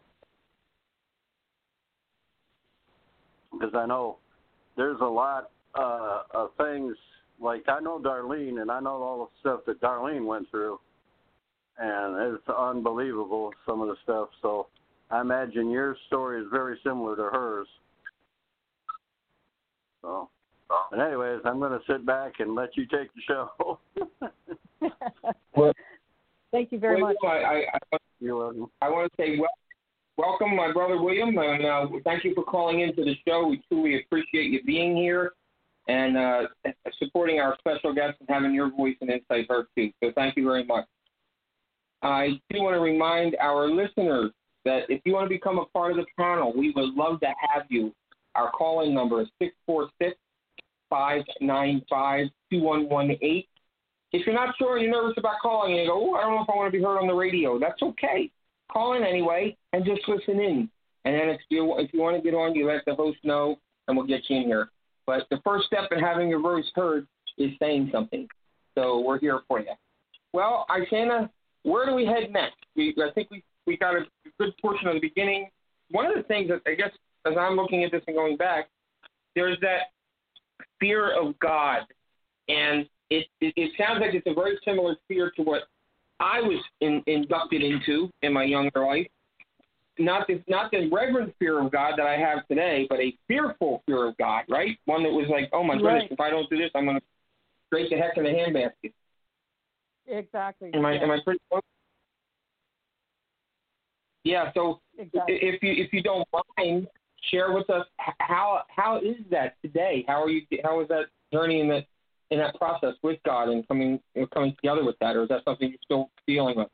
[SPEAKER 8] Because I know there's a lot uh, of things, like I know Darlene, and I know all the stuff that Darlene went through, and it's unbelievable, some of the stuff. So I imagine your story is very similar to hers. So, but anyways, I'm going to sit back and let you take the show.
[SPEAKER 2] Well,
[SPEAKER 6] thank you very
[SPEAKER 2] William,
[SPEAKER 6] much.
[SPEAKER 2] I, I,
[SPEAKER 8] You're welcome.
[SPEAKER 2] I want to say well, welcome, my brother William, and uh, thank you for calling into the show. We truly appreciate you being here and uh, supporting our special guests and having your voice and insight heard too. So thank you very much. I do want to remind our listeners that if you want to become a part of the panel, we would love to have you. Our call-in number is six four six, five nine five, two one one eight. If you're not sure, you're nervous about calling, and you go, oh, I don't know if I want to be heard on the radio, that's okay. Call in anyway and just listen in. And then if you, if you want to get on, you let the host know, and we'll get you in here. But the first step in having your voice heard is saying something. So we're here for you. Well, Isana, where do we head next? We, I think we, we got a good portion of the beginning. One of the things that I guess as I'm looking at this and going back, there's that fear of God. And it, it, it sounds like it's a very similar fear to what I was in, inducted into in my younger life. Not the, not the reverent fear of God that I have today, but a fearful fear of God, right? One that was like, oh, my goodness,
[SPEAKER 6] Right.
[SPEAKER 2] if I don't do this, I'm going to straight the heck in the handbasket.
[SPEAKER 6] Exactly.
[SPEAKER 2] Am I,
[SPEAKER 6] yes.
[SPEAKER 2] am I pretty close? Yeah, so
[SPEAKER 6] Exactly.
[SPEAKER 2] if you if you don't mind, share with us how how is that today? How are you? How is that journey in that in that process with God and coming you know, coming together with that, or is that something you're still dealing with?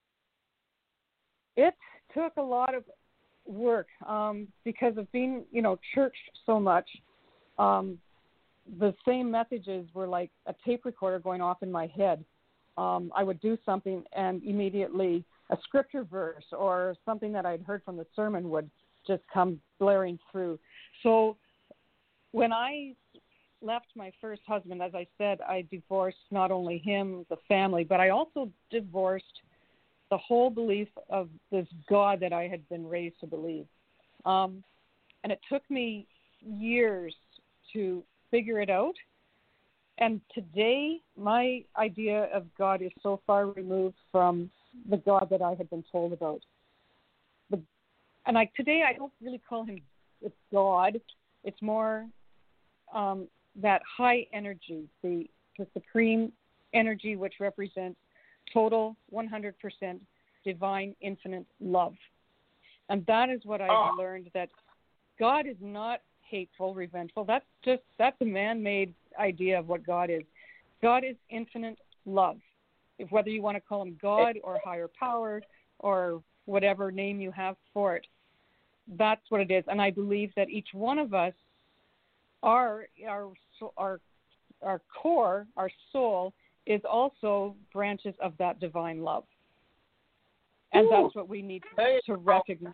[SPEAKER 6] It took a lot of work um, because of being, you know, churched so much. Um, the same messages were like a tape recorder going off in my head. Um, I would do something and immediately a scripture verse or something that I'd heard from the sermon would just come blaring through. So when I left my first husband, as I said, I divorced not only him, the family, but I also divorced the whole belief of this God that I had been raised to believe. Um, and it took me years to figure it out. And today, my idea of God is so far removed from the God that I had been told about. The, and I, today, I don't really call him it's God. It's more um, that high energy, the, the supreme energy, which represents total one hundred percent divine, infinite love. And that is what I've oh. learned, that God is not hateful, revengeful. That's just, that's a man-made idea of what God is. God is infinite love. If whether you want to call him God or higher power or whatever name you have for it, that's what it is. And I believe that each one of us our our our our core, our soul, is also branches of that divine love, and
[SPEAKER 2] Ooh.
[SPEAKER 6] That's what we need
[SPEAKER 2] Hey.
[SPEAKER 6] to recognize.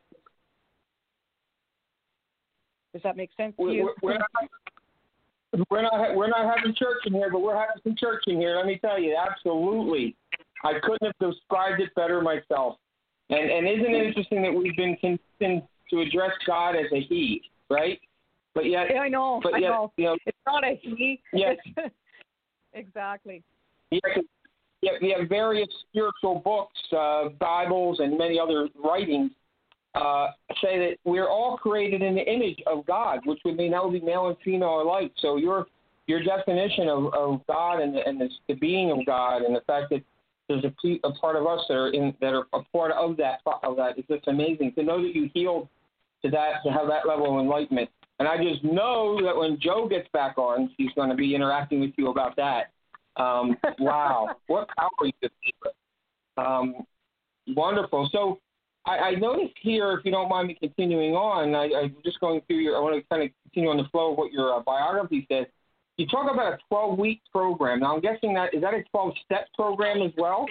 [SPEAKER 6] Does that make sense to
[SPEAKER 2] We're,
[SPEAKER 6] you?
[SPEAKER 2] we're, not, we're not we're not having church in here, but we're having some church in here. Let me tell you, absolutely. I couldn't have described it better myself. And and isn't it interesting that we've been conditioned to address God as a He, right? But yet,
[SPEAKER 6] yeah, I know.
[SPEAKER 2] but
[SPEAKER 6] I
[SPEAKER 2] yet,
[SPEAKER 6] know.
[SPEAKER 2] You know,
[SPEAKER 6] it's not a he.
[SPEAKER 2] Yeah.
[SPEAKER 6] It's, exactly.
[SPEAKER 2] Yeah, yeah, we have various spiritual books, uh, Bibles, and many other writings uh, say that we're all created in the image of God, which would mean that would be male and female alike. So your your definition of, of God and, and the, the being of God and the fact that there's a, a part of us that are in that are a part of that of that is just amazing to know that you healed to that, to have that level of enlightenment. And I just know that when Joe gets back on, she's going to be interacting with you about that. Um, wow, what power you just gave us. Um, wonderful. So I, I noticed here, if you don't mind me continuing on, I, I'm just going through your, I want to kind of continue on the flow of what your uh, biography says. You talk about a twelve-week program. Now, I'm guessing that, is that a twelve-step program as well?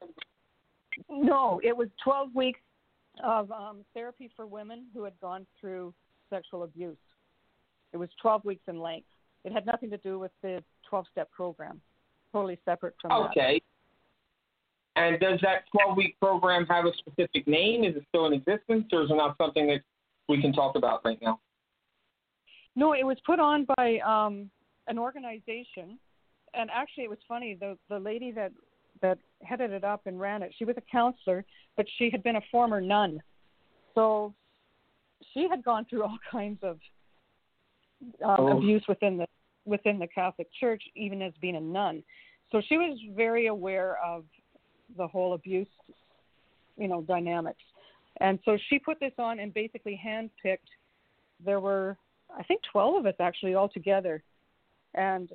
[SPEAKER 6] No, it was twelve weeks of um, therapy for women who had gone through sexual abuse. It was twelve weeks in length. It had nothing to do with the twelve-step program. Totally separate from that.
[SPEAKER 2] Okay. And does that twelve-week program have a specific name? Is it still in existence, or is it not something that we can talk about right now?
[SPEAKER 6] No, it was put on by um, an organization, and actually it was funny. The the lady that that headed it up and ran it, she was a counselor, but she had been a former nun, so she had gone through all kinds of um,
[SPEAKER 2] oh.
[SPEAKER 6] abuse within the within the Catholic Church, even as being a nun. So she was very aware of the whole abuse, you know, dynamics. And so she put this on and basically handpicked. There were, I think, twelve of us actually all together. And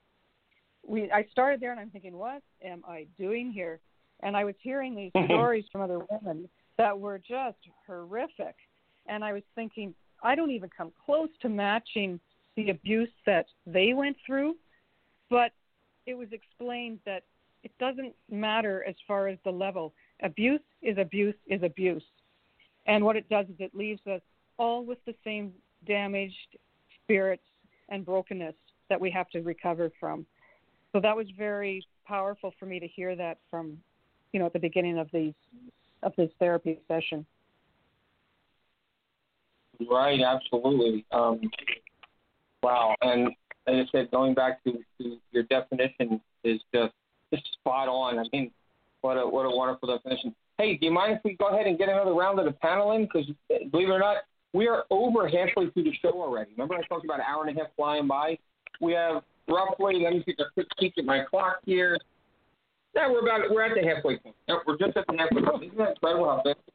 [SPEAKER 6] we, I started there and I'm thinking, what am I doing here? And I was hearing these stories from other women that were just horrific. And I was thinking, I don't even come close to matching the abuse that they went through. But it was explained that it doesn't matter as far as the level. Abuse is abuse is abuse. And what it does is it leaves us all with the same damaged spirits and brokenness that we have to recover from. So that was very powerful for me to hear that from, you know, at the beginning of these of this therapy session.
[SPEAKER 2] Right, absolutely. Um, wow. And as I said, going back to, to your definition is just, just spot on. I mean, what a what a wonderful definition. Hey, do you mind if we go ahead and get another round of the panel in? Because believe it or not, we are over halfway through the show already. Remember I talked about an hour and a half flying by? We have roughly, let me take a quick peek at my clock here. Yeah, we're about, we're at the halfway point. No, we're just at the halfway point. Isn't that incredible how fast?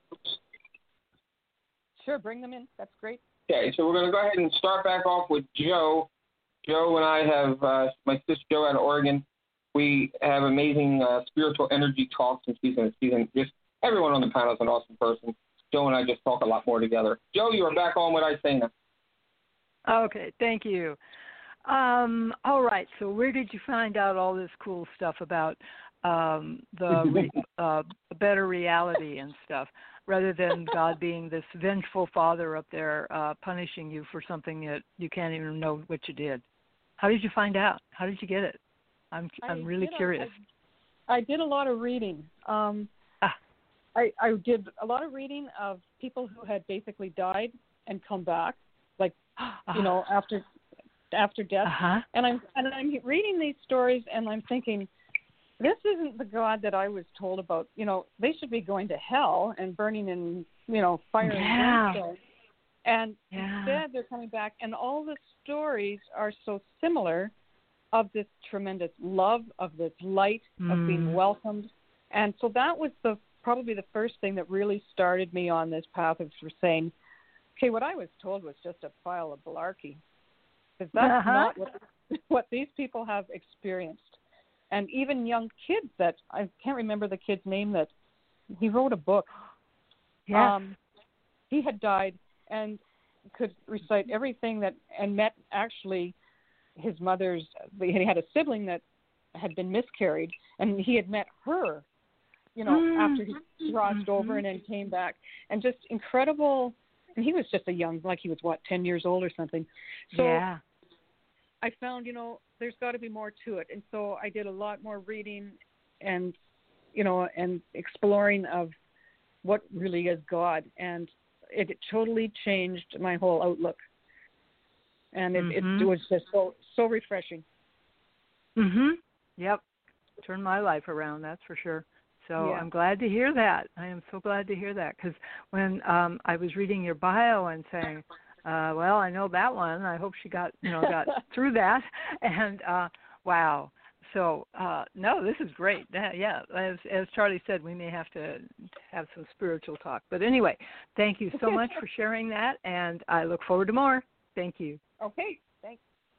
[SPEAKER 6] Sure, bring them in. That's great.
[SPEAKER 2] Okay, so we're going to go ahead and start back off with Joe. Joe and I have, uh, my sister Joe out of Oregon, we have amazing uh, spiritual energy talks, and she's, she's just, everyone on the panel is an awesome person. Joe and I just talk a lot more together. Joe, you are back on what I say now.
[SPEAKER 3] Okay, thank you. Um, all right, so where did you find out all this cool stuff about um, the re- uh, better reality and stuff, rather than God being this vengeful father up there uh, punishing you for something that you can't even know what you did? How did you find out? How did you get it? I'm I'm
[SPEAKER 6] I
[SPEAKER 3] really
[SPEAKER 6] did a-
[SPEAKER 3] curious.
[SPEAKER 6] I, I did a lot of reading. Um,
[SPEAKER 3] ah.
[SPEAKER 6] I, I did a lot of reading of people who had basically died and come back, like, you know, after after death.
[SPEAKER 3] Uh-huh.
[SPEAKER 6] And I'm and I'm reading these stories and I'm thinking, this isn't the God that I was told about. You know, they should be going to hell and burning in, you know, fire
[SPEAKER 3] yeah.
[SPEAKER 6] and brimstone. And
[SPEAKER 3] yeah.
[SPEAKER 6] instead they're coming back, and all the stories are so similar of this tremendous love, of this light,
[SPEAKER 3] mm.
[SPEAKER 6] of being welcomed. And so that was the probably the first thing that really started me on this path of saying, okay, what I was told was just a pile of malarkey. Because that's
[SPEAKER 3] uh-huh.
[SPEAKER 6] not what, what these people have experienced. And even young kids that, I can't remember the kid's name, that he wrote a book.
[SPEAKER 3] Yes.
[SPEAKER 6] Um, he had died and could recite everything that, and met actually his mother's, he had a sibling that had been miscarried, and he had met her, you know, mm-hmm. after he crossed mm-hmm. over and then came back, and just incredible. And he was just a young, like he was what, ten years old or something. So
[SPEAKER 3] yeah.
[SPEAKER 6] I found, you know, there's got to be more to it, and so I did a lot more reading, and you know, and exploring of what really is God, and it, it totally changed my whole outlook. And it, mm-hmm. it, it was just so so refreshing.
[SPEAKER 3] Mhm. Yep. Turned my life around, that's for sure. So
[SPEAKER 6] yeah.
[SPEAKER 3] I'm glad to hear that. I am so glad to hear that, because when um, I was reading your bio and saying, uh, well, I know that one. I hope she got you know got through that. And uh, wow. So uh, no, this is great. Uh, yeah, as as Charlie said, we may have to have some spiritual talk. But anyway, thank you so much for sharing that, and I look forward to more. Thank you.
[SPEAKER 6] Okay, thanks.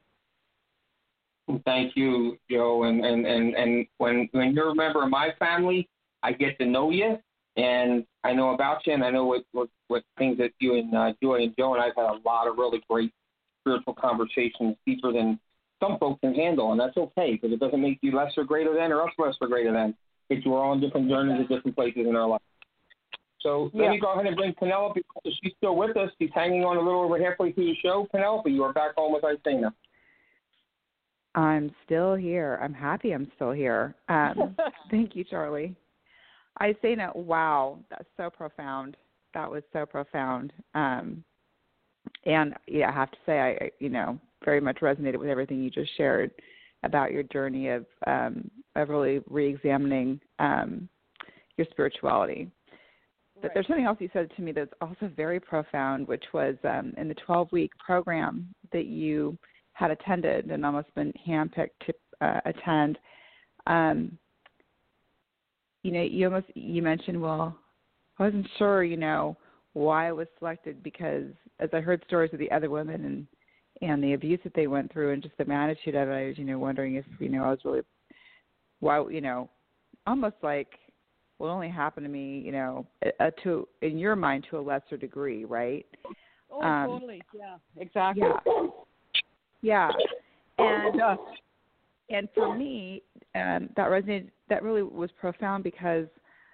[SPEAKER 2] Thank you, Joe. And, and, and, and when when you're a member of my family, I get to know you, and I know about you, and I know what, what, what things that you and uh, Joy and Joe and I've had a lot of really great spiritual conversations, deeper than some folks can handle, and that's okay, because it doesn't make you less or greater than or us less or greater than. It's we're all on different journeys at different places in our life. So let
[SPEAKER 6] yeah.
[SPEAKER 2] me go ahead and bring Penelope. She's still with us. She's hanging on a little over halfway through the show. Penelope, you are back home with Isena.
[SPEAKER 4] I'm still here. I'm happy I'm still here. Um, thank you, Charlie. Isena, wow, that's so profound. That was so profound. Um, and yeah, I have to say, I you know, very much resonated with everything you just shared about your journey of um, of really re-examining um, your spirituality. But there's something else you said to me that's also very profound, which was um, in the twelve-week program that you had attended and almost been handpicked to uh, attend. Um, you know, you almost you mentioned, well, I wasn't sure, you know, why I was selected, because as I heard stories of the other women and and the abuse that they went through and just the magnitude of it, I was, you know, wondering if, you know, I was really, why, you know, almost like, will only happen to me, you know, uh, to in your mind to a lesser degree, right?
[SPEAKER 6] Oh,
[SPEAKER 4] um,
[SPEAKER 6] totally. Yeah, exactly.
[SPEAKER 4] Yeah, yeah. And uh, and for me, um, that resonated. That really was profound, because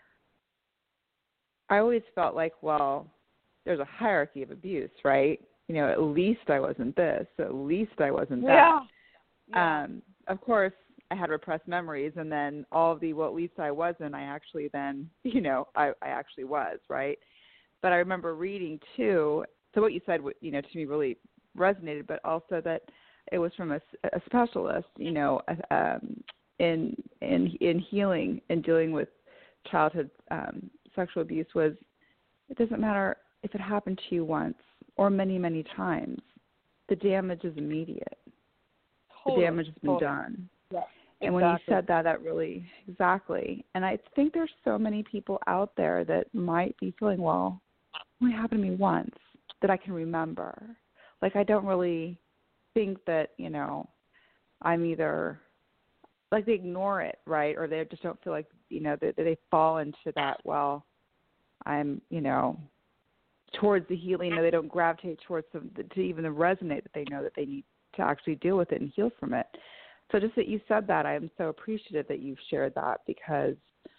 [SPEAKER 4] I always felt like, well, there's a hierarchy of abuse, right? You know, at least I wasn't this, at least I wasn't that.
[SPEAKER 6] Yeah. yeah.
[SPEAKER 4] Um, of course, I had repressed memories, and then all of the what least I wasn't, I actually then, you know, I, I actually was, right? But I remember reading too, so what you said, you know, to me really resonated, but also that it was from a, a specialist, you know, um, in in in healing and dealing with childhood um, sexual abuse, was it doesn't matter if it happened to you once or many, many times, the damage is immediate. Totally. The damage has been
[SPEAKER 6] totally.
[SPEAKER 4] done.
[SPEAKER 6] Yeah.
[SPEAKER 4] And when exactly. you said that, that really, exactly. And I think there's so many people out there that might be feeling, well, it only happened to me once that I can remember. Like, I don't really think that, you know, I'm either, like, they ignore it, right? Or they just don't feel like, you know, that they, they fall into that, well, I'm, you know, towards the healing, or they don't gravitate towards some, to even the resonate that they know that they need to actually deal with it and heal from it. So just that you said that, I am so appreciative that you've shared that, because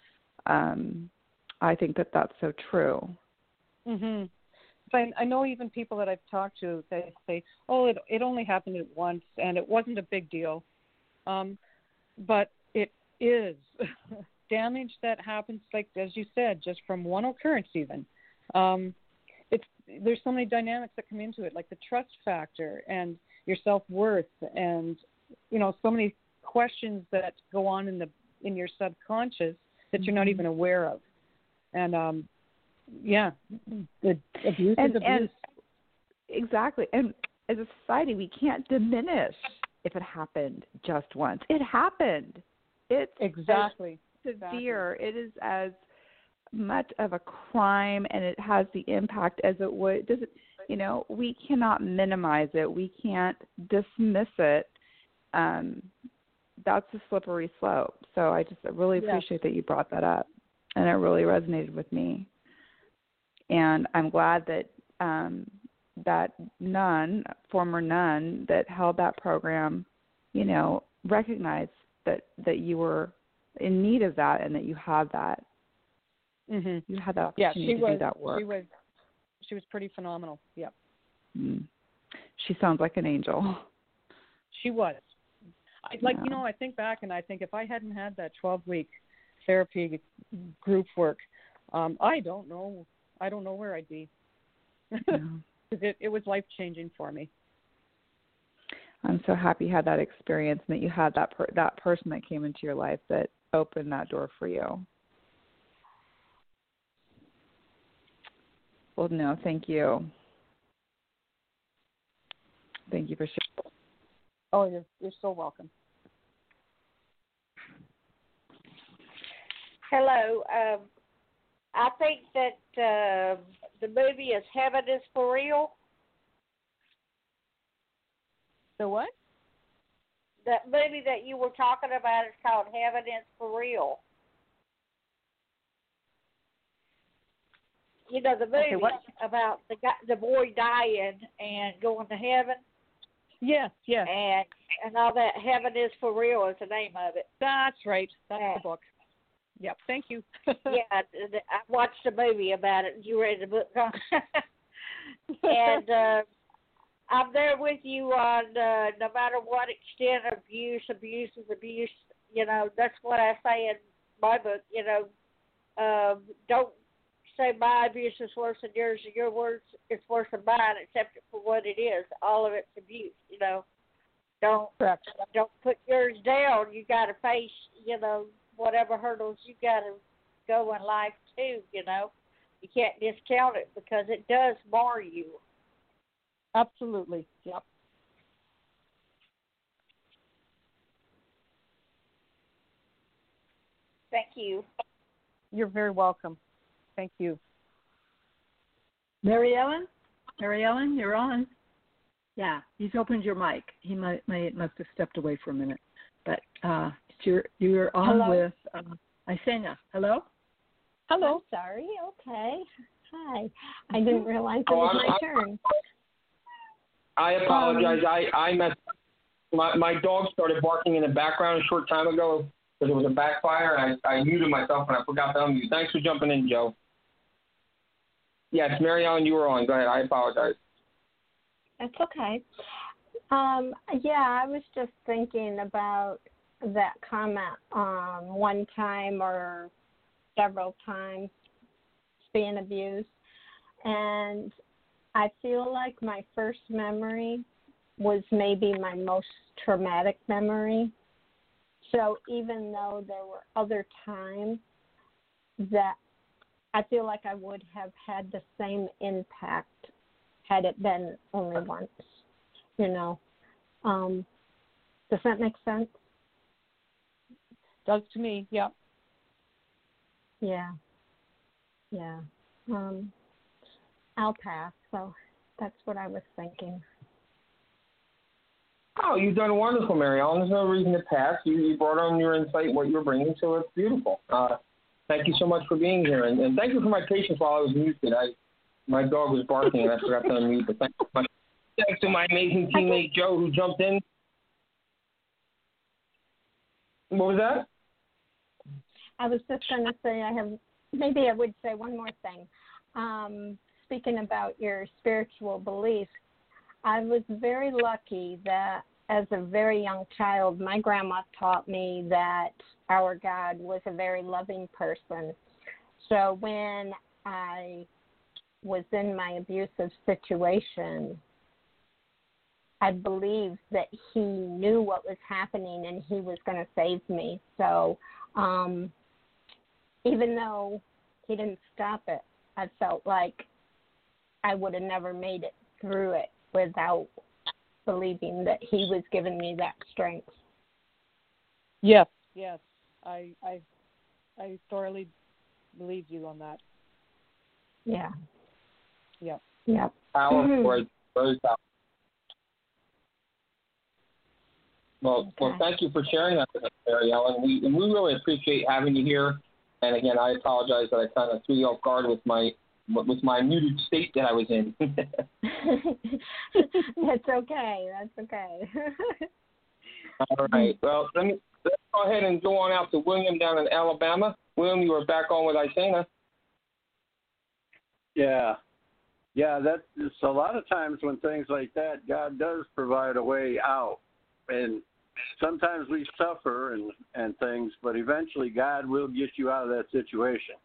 [SPEAKER 4] um, I think that that's so true.
[SPEAKER 6] Mhm. So I, I know even people that I've talked to, they say, "Oh, it it only happened at once, and it wasn't a big deal," um, but it is damage that happens, like as you said, just from one occurrence. Even um, it's there's so many dynamics that come into it, like the trust factor and your self-worth, and you know, so many questions that go on in the in your subconscious that you're not even aware of. And um, yeah, the abuse
[SPEAKER 4] and,
[SPEAKER 6] is abuse.
[SPEAKER 4] And exactly. And as a society, we can't diminish if it happened just once. It happened. It's
[SPEAKER 6] exactly
[SPEAKER 4] severe.
[SPEAKER 6] Exactly.
[SPEAKER 4] It is as much of a crime, and it has the impact as it would. Does it? You know, we cannot minimize it. We can't dismiss it. Um, that's a slippery slope. So I just really appreciate yeah. that you brought that up, and it really resonated with me. And I'm glad that um, that nun, former nun that held that program, you know, recognize that, that you were in need of that and that you had that.
[SPEAKER 6] Mhm.
[SPEAKER 4] You had that
[SPEAKER 6] Yeah,
[SPEAKER 4] opportunity
[SPEAKER 6] she
[SPEAKER 4] to
[SPEAKER 6] was,
[SPEAKER 4] do that work.
[SPEAKER 6] She was, she was pretty phenomenal. Yep.
[SPEAKER 4] Mm. She sounds like an angel.
[SPEAKER 6] She was. I, like,
[SPEAKER 4] Yeah.
[SPEAKER 6] you know, I think back and I think if I hadn't had that twelve-week therapy group work, um, I don't know. I don't know where I'd be.
[SPEAKER 4] Yeah.
[SPEAKER 6] it, it was life-changing for me.
[SPEAKER 4] I'm so happy you had that experience and that you had that per- that person that came into your life that opened that door for you. Well, no, thank you. Thank you for sharing.
[SPEAKER 6] Oh, you're you're so welcome.
[SPEAKER 5] Hello. Um, I think that uh, the movie is Heaven is for Real.
[SPEAKER 6] The what?
[SPEAKER 5] That movie that you were talking about is called Heaven is for Real. You know the movie
[SPEAKER 6] Okay, what?
[SPEAKER 5] about the guy, the boy dying and going to heaven.
[SPEAKER 6] Yes, yes.
[SPEAKER 5] And and all that. Heaven is for Real is the name of it.
[SPEAKER 6] That's right. That's
[SPEAKER 5] yeah.
[SPEAKER 6] the book. Yep. Thank you.
[SPEAKER 5] yeah, I watched a movie about it. You read the book, huh? And uh, I'm there with you on uh, no matter what extent of abuse, abuse is abuse. You know, that's what I say in my book. You know, um, don't say my abuse is worse than yours, and your words is worse than mine. Accept it for what it is. All of it's abuse. You know, don't
[SPEAKER 6] Correct.
[SPEAKER 5] don't put yours down. You got to face, you know, whatever hurdles you got to go in life too. You know, you can't discount it because it does mar you.
[SPEAKER 6] Absolutely. Yep.
[SPEAKER 5] Thank you.
[SPEAKER 6] You're very welcome. Thank you.
[SPEAKER 3] Mary Ellen? Mary Ellen, you're on. Yeah, he's opened your mic. He might, might must have stepped away for a minute. But uh, you're, you're on
[SPEAKER 7] Hello?
[SPEAKER 3] with uh, Isena. Hello?
[SPEAKER 6] Hello.
[SPEAKER 7] I'm sorry. Okay. Hi. I didn't realize it
[SPEAKER 2] Oh,
[SPEAKER 7] was
[SPEAKER 2] I'm-
[SPEAKER 7] my
[SPEAKER 2] I'm-
[SPEAKER 7] turn.
[SPEAKER 2] I apologize. I, I messed my, my dog started barking in the background a short time ago because it was a backfire, and I, I muted myself, and I forgot to unmute. Thanks for jumping in, Joe. Yes, Mary Ellen, you were on. Go ahead. I apologize.
[SPEAKER 7] That's okay. Um, yeah, I was just thinking about that comment um, one time or several times being abused. And I feel like my first memory was maybe my most traumatic memory. So even though there were other times that I feel like I would have had the same impact had it been only once, you know. Um, does that make sense?
[SPEAKER 6] Does to me, yeah.
[SPEAKER 7] Yeah. Yeah. Um, I'll pass. So that's what I was thinking.
[SPEAKER 2] Oh, you've done wonderful, Mary Ellen. There's no reason to pass. You, you brought on your insight, what you were bringing, so it's beautiful. Uh, thank you so much for being here, and, and thank you for my patience while I was muted. I, my dog was barking, and I forgot to unmute, but thank you so much. Thanks to my amazing teammate, Joe, who jumped in. What was that?
[SPEAKER 7] I was just going to say I have, maybe I would say one more thing. Um, speaking about your spiritual beliefs, I was very lucky that as a very young child, my grandma taught me that our God was a very loving person. So when I was in my abusive situation, I believed that he knew what was happening and he was going to save me. So um, even though he didn't stop it, I felt like I would have never made it through it without believing that he was giving me that strength.
[SPEAKER 6] Yes, yes. I I I thoroughly believe you on that.
[SPEAKER 7] Yeah.
[SPEAKER 6] Yep.
[SPEAKER 7] Yep.
[SPEAKER 2] Powerful, right? Very powerful. Well,
[SPEAKER 7] Okay.
[SPEAKER 2] well, thank you for sharing that with us, Mary Ellen. We, and we really appreciate having you here. And again, I apologize that I kind of threw you off guard with my with my muted state that I was in.
[SPEAKER 7] That's okay. That's okay.
[SPEAKER 2] All right. Well, let me let's go ahead and go on out to William down in Alabama. William, you are back on with Isana.
[SPEAKER 8] Yeah. Yeah, that's a lot of times when things like that, God does provide a way out. And sometimes we suffer and, and things, but eventually God will get you out of that situation.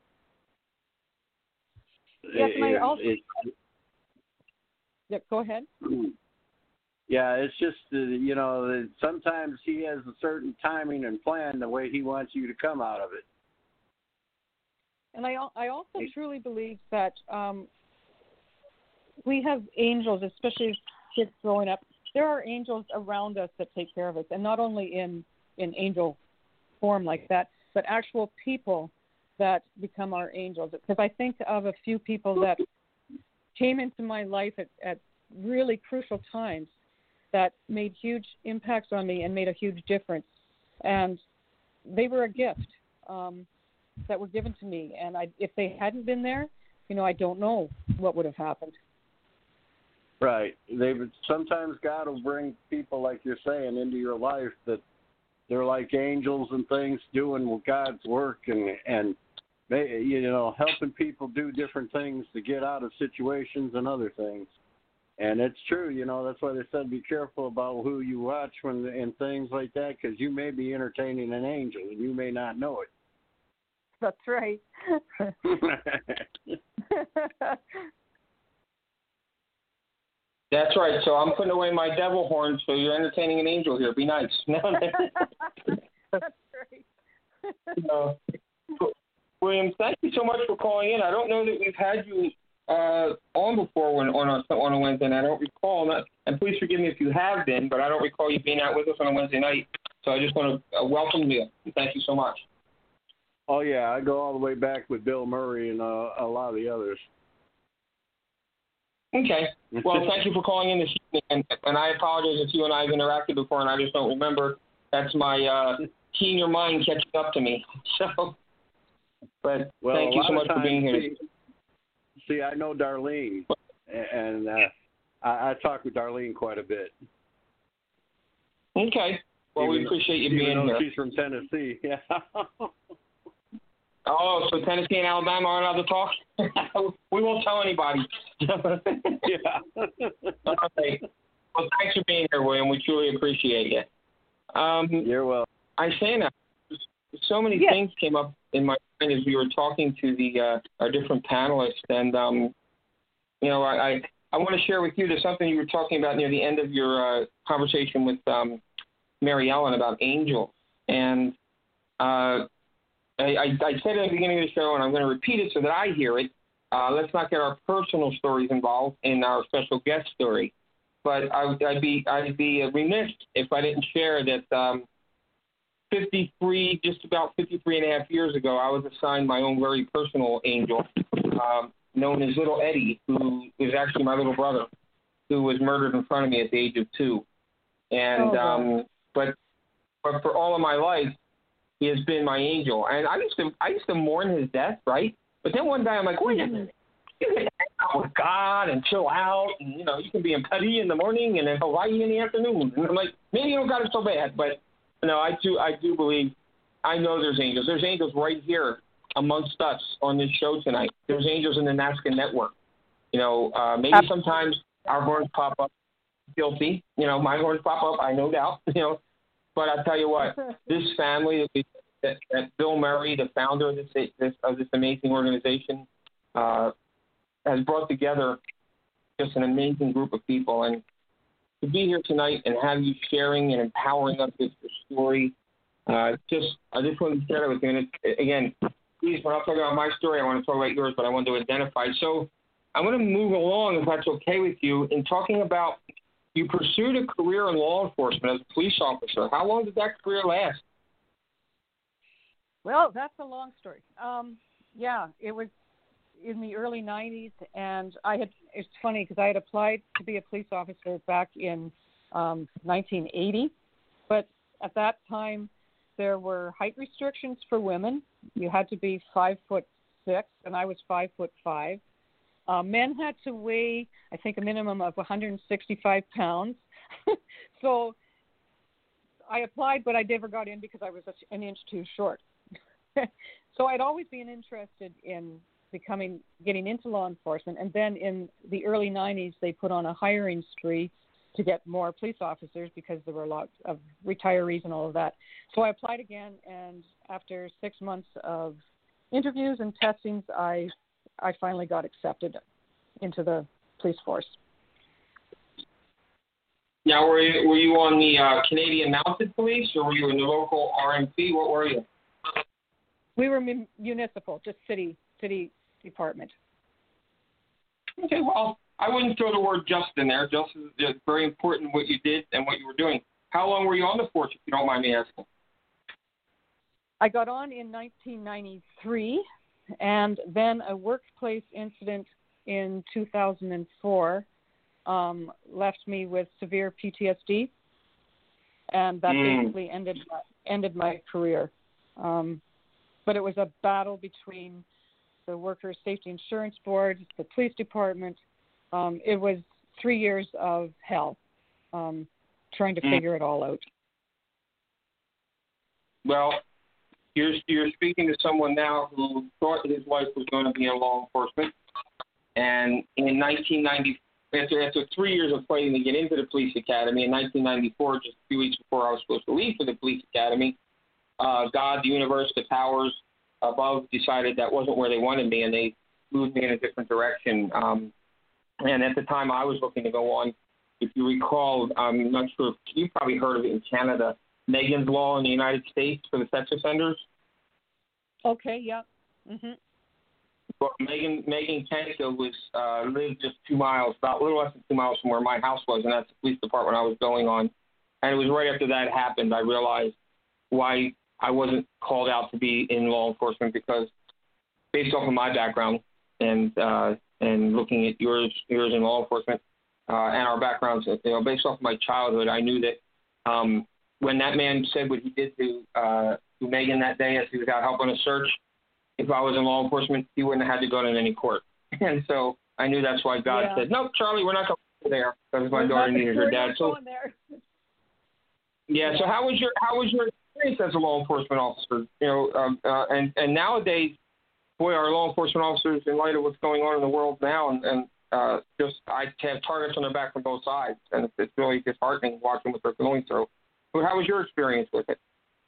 [SPEAKER 6] Yes, and I
[SPEAKER 8] It-
[SPEAKER 6] also.
[SPEAKER 8] it-
[SPEAKER 6] Yeah, go ahead.
[SPEAKER 8] Yeah, it's just, uh, you know, that sometimes he has a certain timing and plan the way he wants you to come out of it.
[SPEAKER 6] And I, al- I also truly believe that um, we have angels, especially as kids growing up. There are angels around us that take care of us, and not only in, in angel form like that, but actual people that become our angels. Because I think of a few people that came into my life at, at really crucial times that made huge impacts on me and made a huge difference. And they were a gift um, that were given to me. And I, if they hadn't been there, you know, I don't know what would have happened.
[SPEAKER 8] Right. They would, sometimes God will bring people, like you're saying, into your life that they're like angels and things doing God's work and, and they, you know, helping people do different things to get out of situations and other things. And it's true, you know, that's why they said be careful about who you watch when and things like that, because you may be entertaining an angel and you may not know it.
[SPEAKER 6] That's right.
[SPEAKER 2] That's right. So I'm putting away my devil horn, so you're entertaining an angel here. Be nice.
[SPEAKER 6] That's right.
[SPEAKER 2] uh, William, thank you so much for calling in. I don't know that we've had you uh, on before when, on, a, on a Wednesday night. I don't recall. Not, and please forgive me if you have been, but I don't recall you being out with us on a Wednesday night. So I just want to uh, welcome you. Thank you so much.
[SPEAKER 8] Oh, yeah. I go all the way back with Bill Murray and uh, a lot of the others.
[SPEAKER 2] Okay. Well, thank you for calling in this evening, and, and I apologize if you and I have interacted before and I just don't remember. That's my uh, senior mind catching up to me. So, but
[SPEAKER 8] well,
[SPEAKER 2] thank you so much
[SPEAKER 8] times,
[SPEAKER 2] for being here.
[SPEAKER 8] See, see, I know Darlene, and uh, I, I talk with Darlene quite a bit.
[SPEAKER 2] Okay. Well,
[SPEAKER 8] even,
[SPEAKER 2] we appreciate you
[SPEAKER 8] even
[SPEAKER 2] being
[SPEAKER 8] though
[SPEAKER 2] here.
[SPEAKER 8] She's from Tennessee. Yeah.
[SPEAKER 2] Oh, so Tennessee and Alabama aren't allowed to talk? We won't tell anybody.
[SPEAKER 8] Yeah.
[SPEAKER 2] All right. Well, thanks for being here, William. We truly appreciate you. Um,
[SPEAKER 8] You're welcome.
[SPEAKER 2] I say now, so many
[SPEAKER 6] Yes.
[SPEAKER 2] things came up in my mind as we were talking to the uh, our different panelists, and um, you know, I, I I want to share with you. There's something you were talking about near the end of your uh, conversation with um, Mary Ellen about Angel, and uh, I, I, I said at the beginning of the show, and I'm going to repeat it so that I hear it. Uh, let's not get our personal stories involved in our special guest story. But I, I'd be I'd be remiss if I didn't share that um, fifty-three, just about fifty-three and a half years ago, I was assigned my own very personal angel, um, known as Little Eddie, who is actually my little brother, who was murdered in front of me at the age of two. And
[SPEAKER 6] Oh, wow.
[SPEAKER 2] um, but but for all of my life, he has been my angel. And I used to I used to mourn his death, right? But then one day I'm like, wait a minute. You can hang out with God and chill out, and you know you can be in Petty in the morning and in Hawaii in the afternoon. And I'm like, maybe you don't got it so bad, but no, I do I do believe I know there's angels. There's angels right here amongst us on this show tonight. There's angels in the NASCA network. You know, uh, maybe
[SPEAKER 6] Absolutely.
[SPEAKER 2] sometimes our horns pop up. Guilty, you know, my horns pop up. I no doubt, you know. But I tell you what, this family that, we, that, that Bill Murray, the founder of this, this of this amazing organization, uh, has brought together just an amazing group of people. And to be here tonight and have you sharing and empowering us with your story, uh, just I just want to share it with you. And it's, again, please, when I'm talking about my story, I want to talk about yours, but I want to identify. So I want to move along, if that's okay with you, in talking about you pursued a career in law enforcement as a police officer. How long did that career last?
[SPEAKER 6] Well, that's a long story. Um, yeah, it was in the early nineties, and I had. It's funny because I had applied to be a police officer back in um, nineteen eighty, but at that time there were height restrictions for women. You had to be five foot six, and I was five foot five. Uh, men had to weigh, I think, a minimum of one hundred sixty-five pounds. So I applied, but I never got in because I was an inch too short. So I'd always been interested in becoming, getting into law enforcement. And then in the early nineties, they put on a hiring spree to get more police officers because there were lots of retirees and all of that. So I applied again, and after six months of interviews and testings, I I finally got accepted into the police force.
[SPEAKER 2] Now, were you, were you on the uh, Canadian Mounted Police, or were you in the local R M P? What were you?
[SPEAKER 6] We were mun- municipal, just city city department.
[SPEAKER 2] Okay, well, I wouldn't throw the word just in there. Just is it's very important what you did and what you were doing. How long were you on the force, if you don't mind me asking?
[SPEAKER 6] I got on in nineteen ninety-three, and then a workplace incident in two thousand four um, left me with severe P T S D, and that
[SPEAKER 2] Mm.
[SPEAKER 6] basically ended ended my career. Um, but it was a battle between the Workers' Safety Insurance Board, the police department. Um, it was three years of hell, um, trying to
[SPEAKER 2] Mm.
[SPEAKER 6] figure it all out.
[SPEAKER 2] Well, you're you're speaking to someone now who thought his life was going to be in law enforcement, and in nineteen ninety, after after three years of fighting to get into the police academy, in nineteen ninety-four, just a few weeks before I was supposed to leave for the police academy, uh, God, the universe, the powers above decided that wasn't where they wanted me, and they moved me in a different direction. Um, and at the time, I was looking to go on. If you recall, I'm not sure if you've probably heard of it in Canada, Megan's Law in the United States for the sex offenders.
[SPEAKER 6] Okay, yeah. Mm-hmm.
[SPEAKER 2] But Megan Megan Kenko was uh, lived just two miles, about a little less than two miles from where my house was, and that's the police department I was going on. And it was right after that happened I realized why I wasn't called out to be in law enforcement, because based off of my background and uh, and looking at yours yours in law enforcement uh, and our backgrounds, you know, based off of my childhood, I knew that um, when that man said what he did to uh, to Megan that day as he was out helping a search, if I was in law enforcement, he wouldn't have had to go to any court. And so I knew that's why God
[SPEAKER 6] yeah.
[SPEAKER 2] said, "No, Charlie, we're not going there," because my
[SPEAKER 6] we're
[SPEAKER 2] daughter
[SPEAKER 6] not,
[SPEAKER 2] needed her dad. So
[SPEAKER 6] there.
[SPEAKER 2] yeah. So how was your how was your experience as a law enforcement officer? You know, um, uh, and and nowadays, boy, our law enforcement officers, in light of what's going on in the world now, and, and uh, just I have targets on their back from both sides, and it's, it's really disheartening watching what they're going through. But how was your experience with it?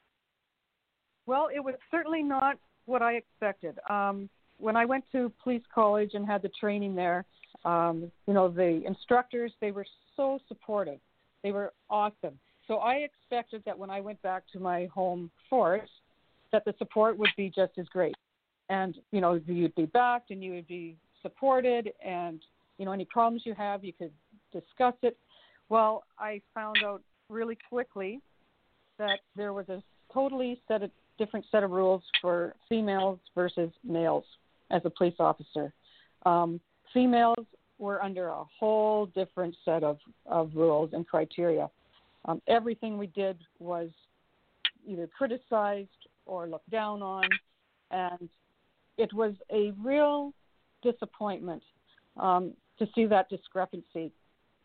[SPEAKER 6] Well, it was certainly not what I expected. Um, when I went to police college and had the training there, um, you know, the instructors, they were so supportive. They were awesome. So I expected that when I went back to my home force, that the support would be just as great. And, you know, you'd be backed and you would be supported, and, you know, any problems you have, you could discuss it. Well, I found out really quickly that there was a totally set of different set of rules for females versus males as a police officer. Um, females were under a whole different set of, of rules and criteria. Um, everything we did was either criticized or looked down on, and it was a real disappointment um, to see that discrepancy.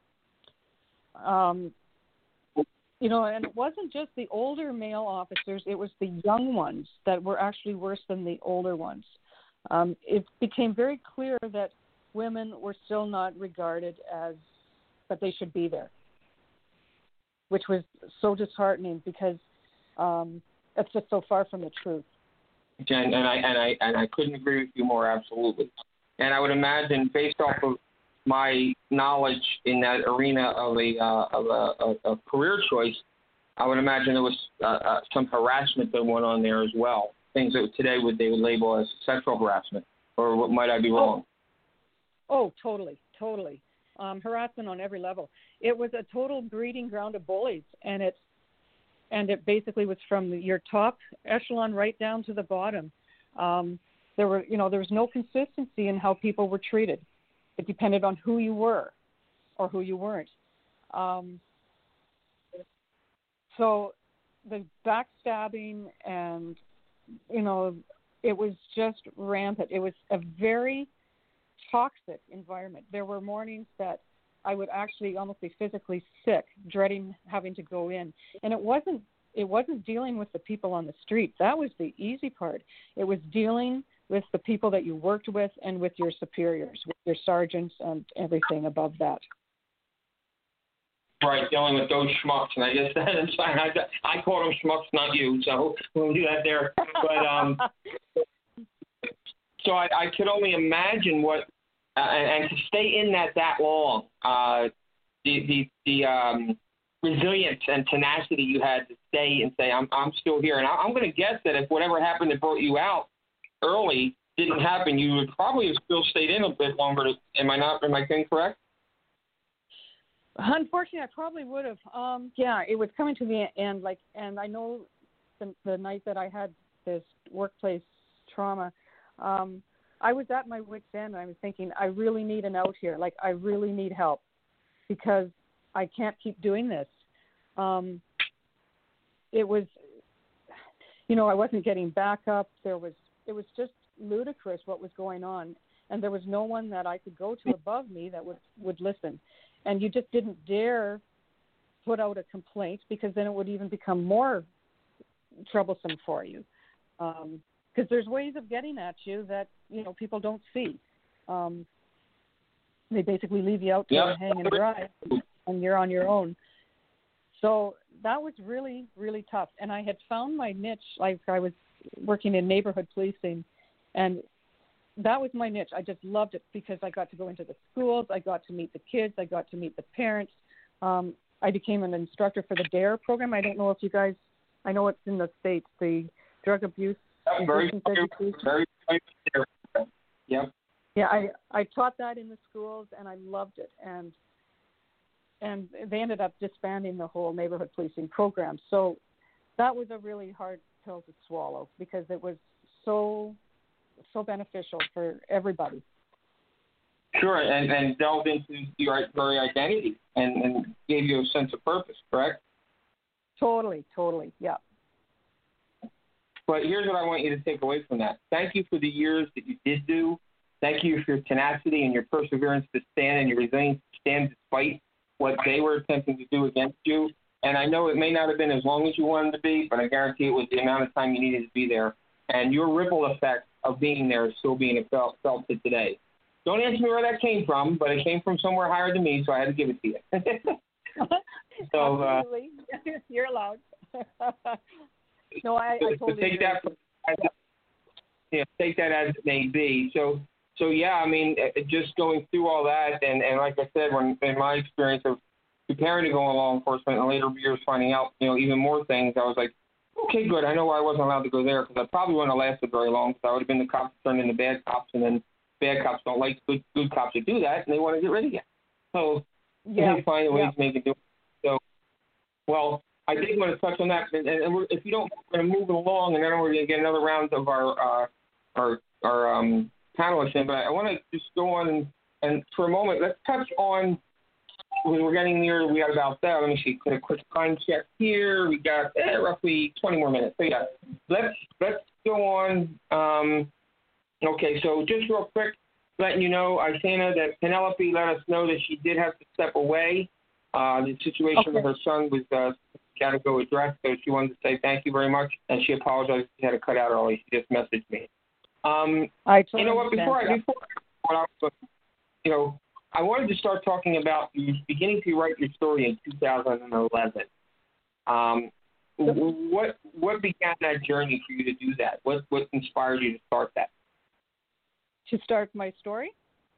[SPEAKER 6] Um, you know, and it wasn't just the older male officers, it was the young ones that were actually worse than the older ones. Um, it became very clear that women were still not regarded as that they should be there, which was so disheartening because um, it's just so far from the truth.
[SPEAKER 2] And, and I and I and I couldn't agree with you more, absolutely. And I would imagine, based off of my knowledge in that arena of a uh, of a, a, a career choice, I would imagine there was uh, uh, some harassment that went on there as well. Things that today would they would label as sexual harassment, or what might I be wrong?
[SPEAKER 6] Oh, oh totally, totally. Um, harassment on every level. It was a total breeding ground of bullies, and it's and it basically was from the, your top echelon right down to the bottom. Um, there were, you know, there was no consistency in how people were treated. It depended on who you were or who you weren't. Um, so the backstabbing and, you know, it was just rampant. It was a very toxic environment. There were mornings that I would actually almost be physically sick, dreading having to go in. And it wasn't it wasn't dealing with the people on the street. That was the easy part. It was dealing with the people that you worked with and with your superiors, with your sergeants and everything above that.
[SPEAKER 2] Right, dealing with those schmucks, and I guess that's fine. I, I call them schmucks, not you, so we'll do that there. But um, so I, I could only imagine what, uh, and, and to stay in that that long, uh, the the the um, resilience and tenacity you had to stay and say, I'm I'm still here, and I, I'm going to guess that if whatever happened that brought you out early didn't happen, you would probably have still stayed in a bit longer. Am I not? Am I saying correct?
[SPEAKER 6] Unfortunately, I probably would have. Um, yeah, it was coming to the end. Like, and I know the, the night that I had this workplace trauma, um, I was at my wit's end. And I was thinking, I really need an out here. Like, I really need help because I can't keep doing this. Um, it was, you know, I wasn't getting backup. There was, it was just ludicrous what was going on, and there was no one that I could go to above me that would would listen. And you just didn't dare put out a complaint because then it would even become more troublesome for you. Because um, there's ways of getting at you that, you know, people don't see. Um, they basically leave you out to
[SPEAKER 2] yeah.
[SPEAKER 6] hang and dry, and you're on your own. So that was really, really tough. And I had found my niche. Like, I was working in neighborhood policing, and that was my niche. I just loved it because I got to go into the schools. I got to meet the kids. I got to meet the parents. Um, I became an instructor for the DARE program. I don't know if you guys, I know it's in the States, the Drug Abuse Resistance Education.
[SPEAKER 2] Very, very, yeah.
[SPEAKER 6] Yeah, I, I taught that in the schools, and I loved it. And and they ended up disbanding the whole neighborhood policing program. So that was a really hard pill to swallow because it was so so beneficial for everybody.
[SPEAKER 2] Sure, and, and delved into your very identity and, and gave you a sense of purpose, correct?
[SPEAKER 6] Totally, totally, yeah.
[SPEAKER 2] But here's what I want you to take away from that. Thank you for the years that you did do. Thank you for your tenacity and your perseverance to stand and your resilience to stand despite what they were attempting to do against you. And I know it may not have been as long as you wanted to be, but I guarantee it was the amount of time you needed to be there. And your ripple effect of being there is still being felt, felt to today. Don't ask me where that came from, but it came from somewhere higher than me, so I had to give it to you. so,
[SPEAKER 6] Absolutely. Uh, You're allowed. no, I, I totally
[SPEAKER 2] take
[SPEAKER 6] agree.
[SPEAKER 2] that, you know, take that as it may be. So, so yeah, I mean, just going through all that, and, and like I said, when in my experience of preparing to go in law enforcement and later years finding out, you know, even more things, I was like, okay, good. I know why I wasn't allowed to go there because I probably wouldn't have lasted very long because I would have been the cops that turned into bad cops, and then bad cops don't like good, good cops that do that, and they want to get rid of you. So
[SPEAKER 6] yeah.
[SPEAKER 2] they find a way
[SPEAKER 6] yeah.
[SPEAKER 2] to make it do it. So, well, I did want to touch on that, and, and we're, if you don't, we're going to move it along, and then we're going to get another round of our uh, our our um, panelists in. But I want to just go on and, and for a moment, let's touch on. We're getting near. We got about that. Let me see. Put a quick time check here. We got eh, roughly twenty more minutes. So yeah, let's let's go on. Um, okay, so just real quick, letting you know, Isana, that Penelope let us know that she did have to step away. Uh, the situation
[SPEAKER 6] okay.
[SPEAKER 2] with her son was uh, got to go address. So she wanted to say thank you very much, and she apologized. She had to cut out early. She just messaged me. Um,
[SPEAKER 6] I totally
[SPEAKER 2] you know what? Before
[SPEAKER 6] understand.
[SPEAKER 2] I before what I was, you know. I wanted to start talking about you beginning to write your story in two thousand eleven. Um, what what began that journey for you to do that? What what inspired you to start that?
[SPEAKER 6] To start my story?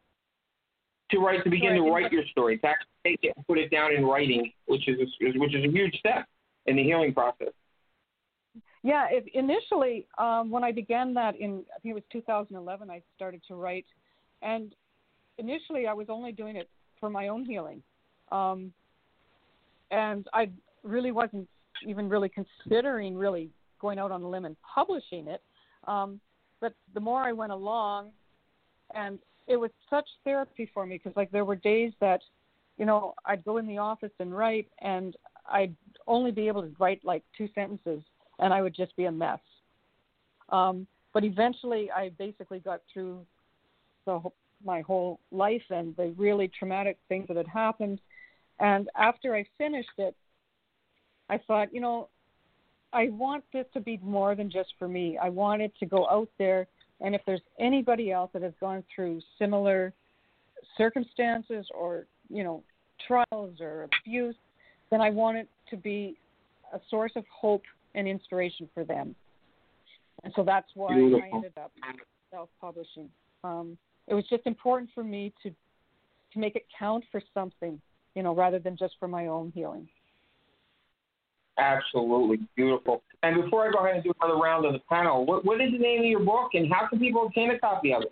[SPEAKER 2] To write to begin
[SPEAKER 6] Sorry,
[SPEAKER 2] to write your story, to actually take it and put it down in writing, which is a, which is a huge step in the healing process.
[SPEAKER 6] Yeah, it, initially um, when I began that in I think it was two thousand eleven, I started to write, and initially, I was only doing it for my own healing, um, and I really wasn't even really considering really going out on a limb and publishing it. Um, but the more I went along, and it was such therapy for me because, like, there were days that, you know, I'd go in the office and write, and I'd only be able to write like two sentences, and I would just be a mess. Um, but eventually, I basically got through the whole my whole life and the really traumatic things that had happened. And after I finished it, I thought, you know, I want this to be more than just for me. I want it to go out there, and if there's anybody else that has gone through similar circumstances or, you know, trials or abuse, then I want it to be a source of hope and inspiration for them. And so that's why Beautiful. I ended up self-publishing. Um, it was just important for me to to make it count for something, you know, rather than just for my own healing.
[SPEAKER 2] Absolutely. Beautiful. And before I go ahead and do another round of the panel, what, what is the name of your book and how can people obtain a copy of it?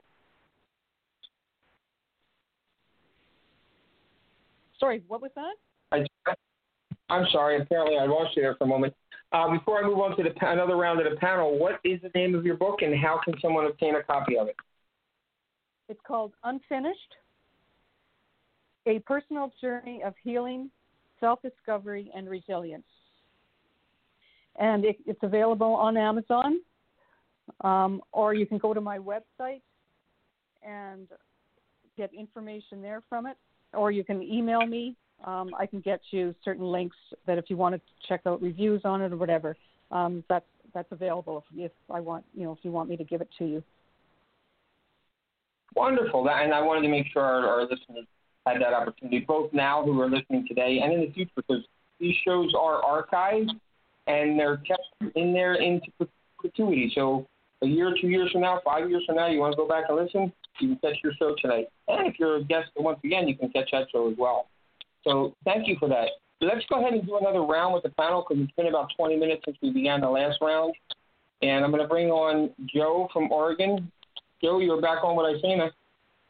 [SPEAKER 6] Sorry, what was that?
[SPEAKER 2] I, I'm sorry. Apparently I lost you there for a moment. Uh, before I move on to the, another round of the panel, what is the name of your book and how can someone obtain a copy of it?
[SPEAKER 6] It's called Unfinished, A Personal Journey of Healing, Self-Discovery, and Resilience. And it, it's available on Amazon, um, or you can go to my website and get information there from it, or you can email me. Um, I can get you certain links that if you want to check out reviews on it or whatever, um, that's that's available if, if I want, you know, if you want me to give it to you.
[SPEAKER 2] Wonderful, that, and I wanted to make sure our, our listeners had that opportunity, both now who are listening today and in the future, because these shows are archived and they're kept in there into perpetuity. So a year, two years from now, five years from now, you want to go back and listen, you can catch your show today. And if you're a guest, once again, you can catch that show as well. So thank you for that. So let's go ahead and do another round with the panel because it's been about twenty minutes since we began the last round. And I'm going to bring on Joe from Oregon. Joe, you're back on What I Say Now.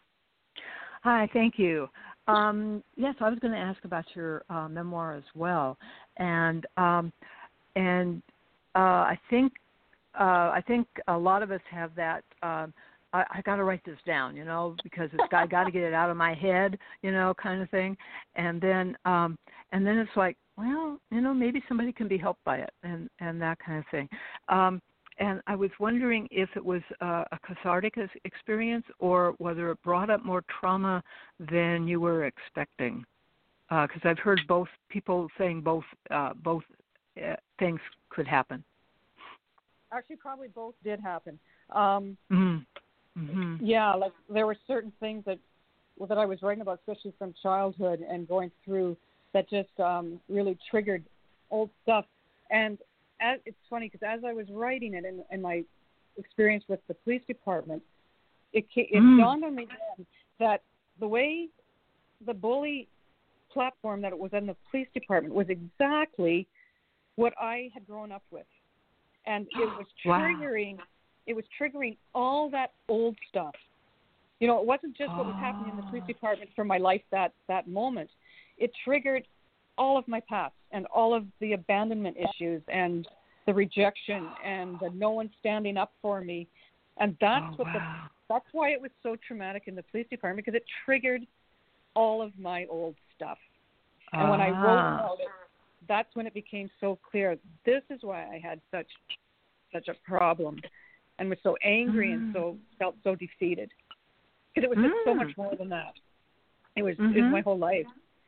[SPEAKER 3] Hi, thank you. Um, yes, I was going to ask about your uh, memoir as well, and um, and uh, I think uh, I think a lot of us have that. Um, I, I got to write this down, you know, because it's I got to get it out of my head, you know, kind of thing, and then um, and then it's like, well, you know, maybe somebody can be helped by it, and and that kind of thing. Um, And I was wondering if it was uh, a cathartic experience or whether it brought up more trauma than you were expecting. Because uh, I've heard both people saying both uh, both uh, things could happen.
[SPEAKER 6] Actually, probably both did happen. Um,
[SPEAKER 3] mm-hmm. Mm-hmm.
[SPEAKER 6] Yeah, like there were certain things that well, that I was writing about, especially from childhood and going through, that just um, really triggered old stuff. And As, it's funny because as I was writing it in, in my experience with the police department, it, it mm. dawned on me then that the way the bully platform that it was in the police department was exactly what I had grown up with, and it was triggering. Wow. It was triggering all that old stuff. You know, it wasn't just oh. what was happening in the police department for my life that that moment. It triggered all of my past and all of the abandonment issues and the rejection and the no one standing up for me. And that's oh, what wow. the, that's why it was so traumatic in the police department, because it triggered all of my old stuff. And uh-huh. when I wrote about it, that's when it became so clear. This is why I had such, such a problem and was so angry mm. and so felt so defeated. Because it was just mm. so much more than that. It was, mm-hmm. it was my whole life.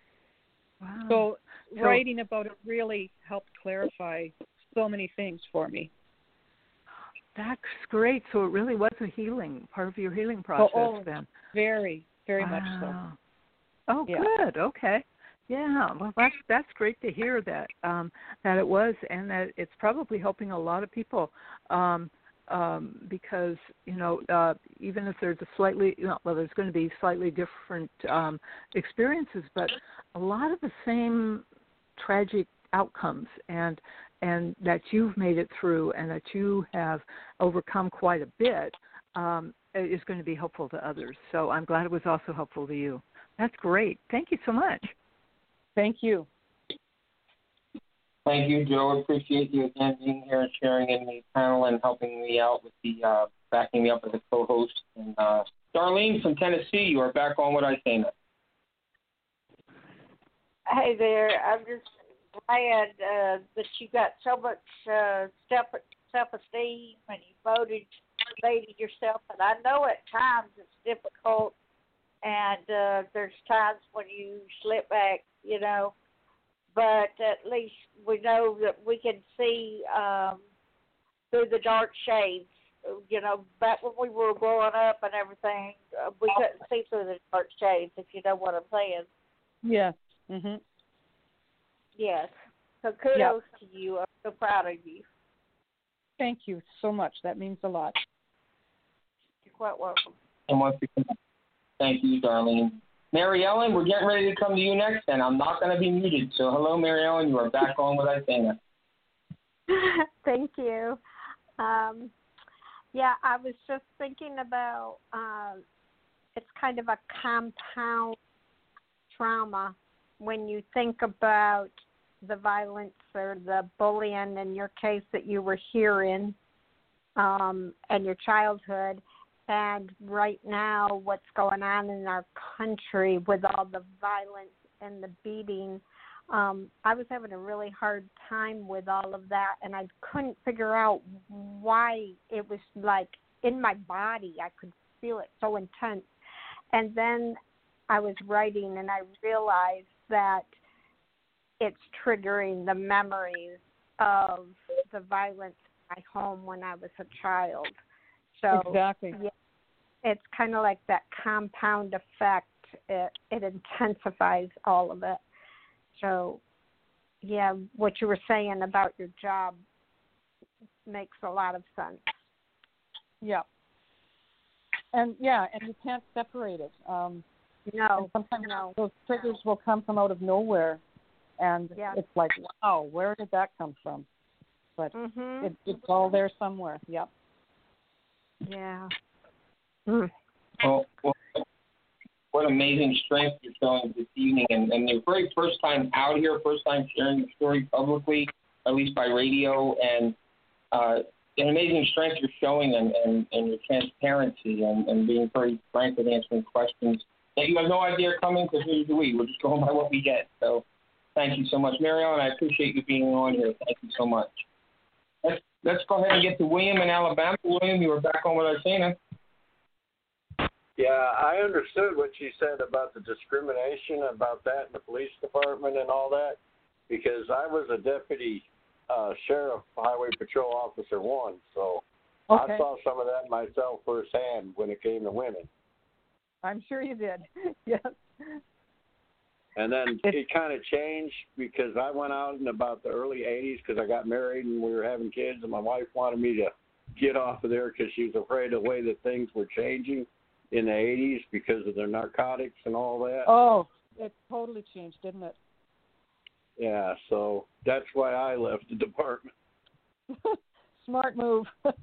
[SPEAKER 3] Wow.
[SPEAKER 6] So, so writing about it really helped clarify so many things for me.
[SPEAKER 3] That's great. So it really was a healing, part of your healing process
[SPEAKER 6] oh, oh,
[SPEAKER 3] then.
[SPEAKER 6] Very, very
[SPEAKER 3] wow.
[SPEAKER 6] much so.
[SPEAKER 3] Oh,
[SPEAKER 6] yeah.
[SPEAKER 3] good. Okay. Yeah. Well, that's that's great to hear that um, that it was, and that it's probably helping a lot of people. Um, Um, because, you know, uh, even if there's a slightly, you know, well, there's going to be slightly different um, experiences, but a lot of the same tragic outcomes, and and that you've made it through and that you have overcome quite a bit um, is going to be helpful to others. So I'm glad it was also helpful to you. That's great. Thank you so much.
[SPEAKER 6] Thank you.
[SPEAKER 2] Thank you, Joe. I appreciate you again being here and sharing in the panel and helping me out with the uh, backing me up as a co-host. And uh, Darlene from Tennessee, you are back on What I Say Now.
[SPEAKER 5] Hey there. I'm just glad uh, that you got so much uh, self self-esteem and you motivated yourself. And I know at times it's difficult and uh, there's times when you slip back, you know. But at least we know that we can see um, through the dark shades. You know, back when we were growing up and everything, uh, we couldn't see through the dark shades, if you know what I'm saying.
[SPEAKER 6] Yes. Mhm.
[SPEAKER 5] Yes. So kudos
[SPEAKER 6] Yep.
[SPEAKER 5] to you. I'm so proud of you.
[SPEAKER 6] Thank you so much. That means a lot.
[SPEAKER 5] You're quite welcome.
[SPEAKER 2] And once again, thank you, Darlene. Mary Ellen, we're getting ready to come to you next, and I'm not going to be muted. So hello, Mary Ellen. You are back on with Isana.
[SPEAKER 7] Thank you. Um, yeah, I was just thinking about uh, it's kind of a compound trauma when you think about the violence or the bullying in your case that you were hearing um, and your childhood. And right now, what's going on in our country with all the violence and the beating, um, I was having a really hard time with all of that, and I couldn't figure out why it was like in my body. I could feel it so intense. And then I was writing, and I realized that it's triggering the memories of the violence in my home when I was a child. So
[SPEAKER 6] Exactly.
[SPEAKER 7] yeah, it's kind of like that compound effect. It, it intensifies all of it. So, yeah, what you were saying about your job makes a lot of sense.
[SPEAKER 6] Yeah. And yeah, and you can't separate it. Um,
[SPEAKER 7] No,
[SPEAKER 6] and sometimes
[SPEAKER 7] no.
[SPEAKER 6] those triggers will come from out of nowhere, and
[SPEAKER 7] Yeah.
[SPEAKER 6] it's like, wow, where did that come from? But
[SPEAKER 7] Mhm.
[SPEAKER 6] it, it's all there somewhere. Yep.
[SPEAKER 7] Yeah. Mm.
[SPEAKER 2] Well, well, what amazing strength you're showing this evening, and, and your very first time out here, first time sharing your story publicly, at least by radio, and uh, an amazing strength you're showing, and, and, and your transparency, and, and being very frank with answering questions that you have no idea are coming, because neither do we. We're just going by what we get. So thank you so much, Mary Ellen. I appreciate you being on here. Thank you so much. Let's, let's go ahead and get to William in Alabama. William, you were back on with Isana.
[SPEAKER 8] Yeah, I understood what she said about the discrimination, about that in the police department and all that, because I was a deputy uh, sheriff, highway patrol officer one, so
[SPEAKER 6] Okay.
[SPEAKER 8] I saw some of that myself firsthand when it came to women.
[SPEAKER 6] I'm sure you did. Yes.
[SPEAKER 8] And then
[SPEAKER 6] It-
[SPEAKER 8] it kind of changed because I went out in about the early eighties because I got married and we were having kids, and my wife wanted me to get off of there because she was afraid of the way that things were changing in the eighties because of their narcotics and all that.
[SPEAKER 6] Oh, it totally changed, didn't it?
[SPEAKER 8] Yeah, so that's why I left the department.
[SPEAKER 6] Smart move.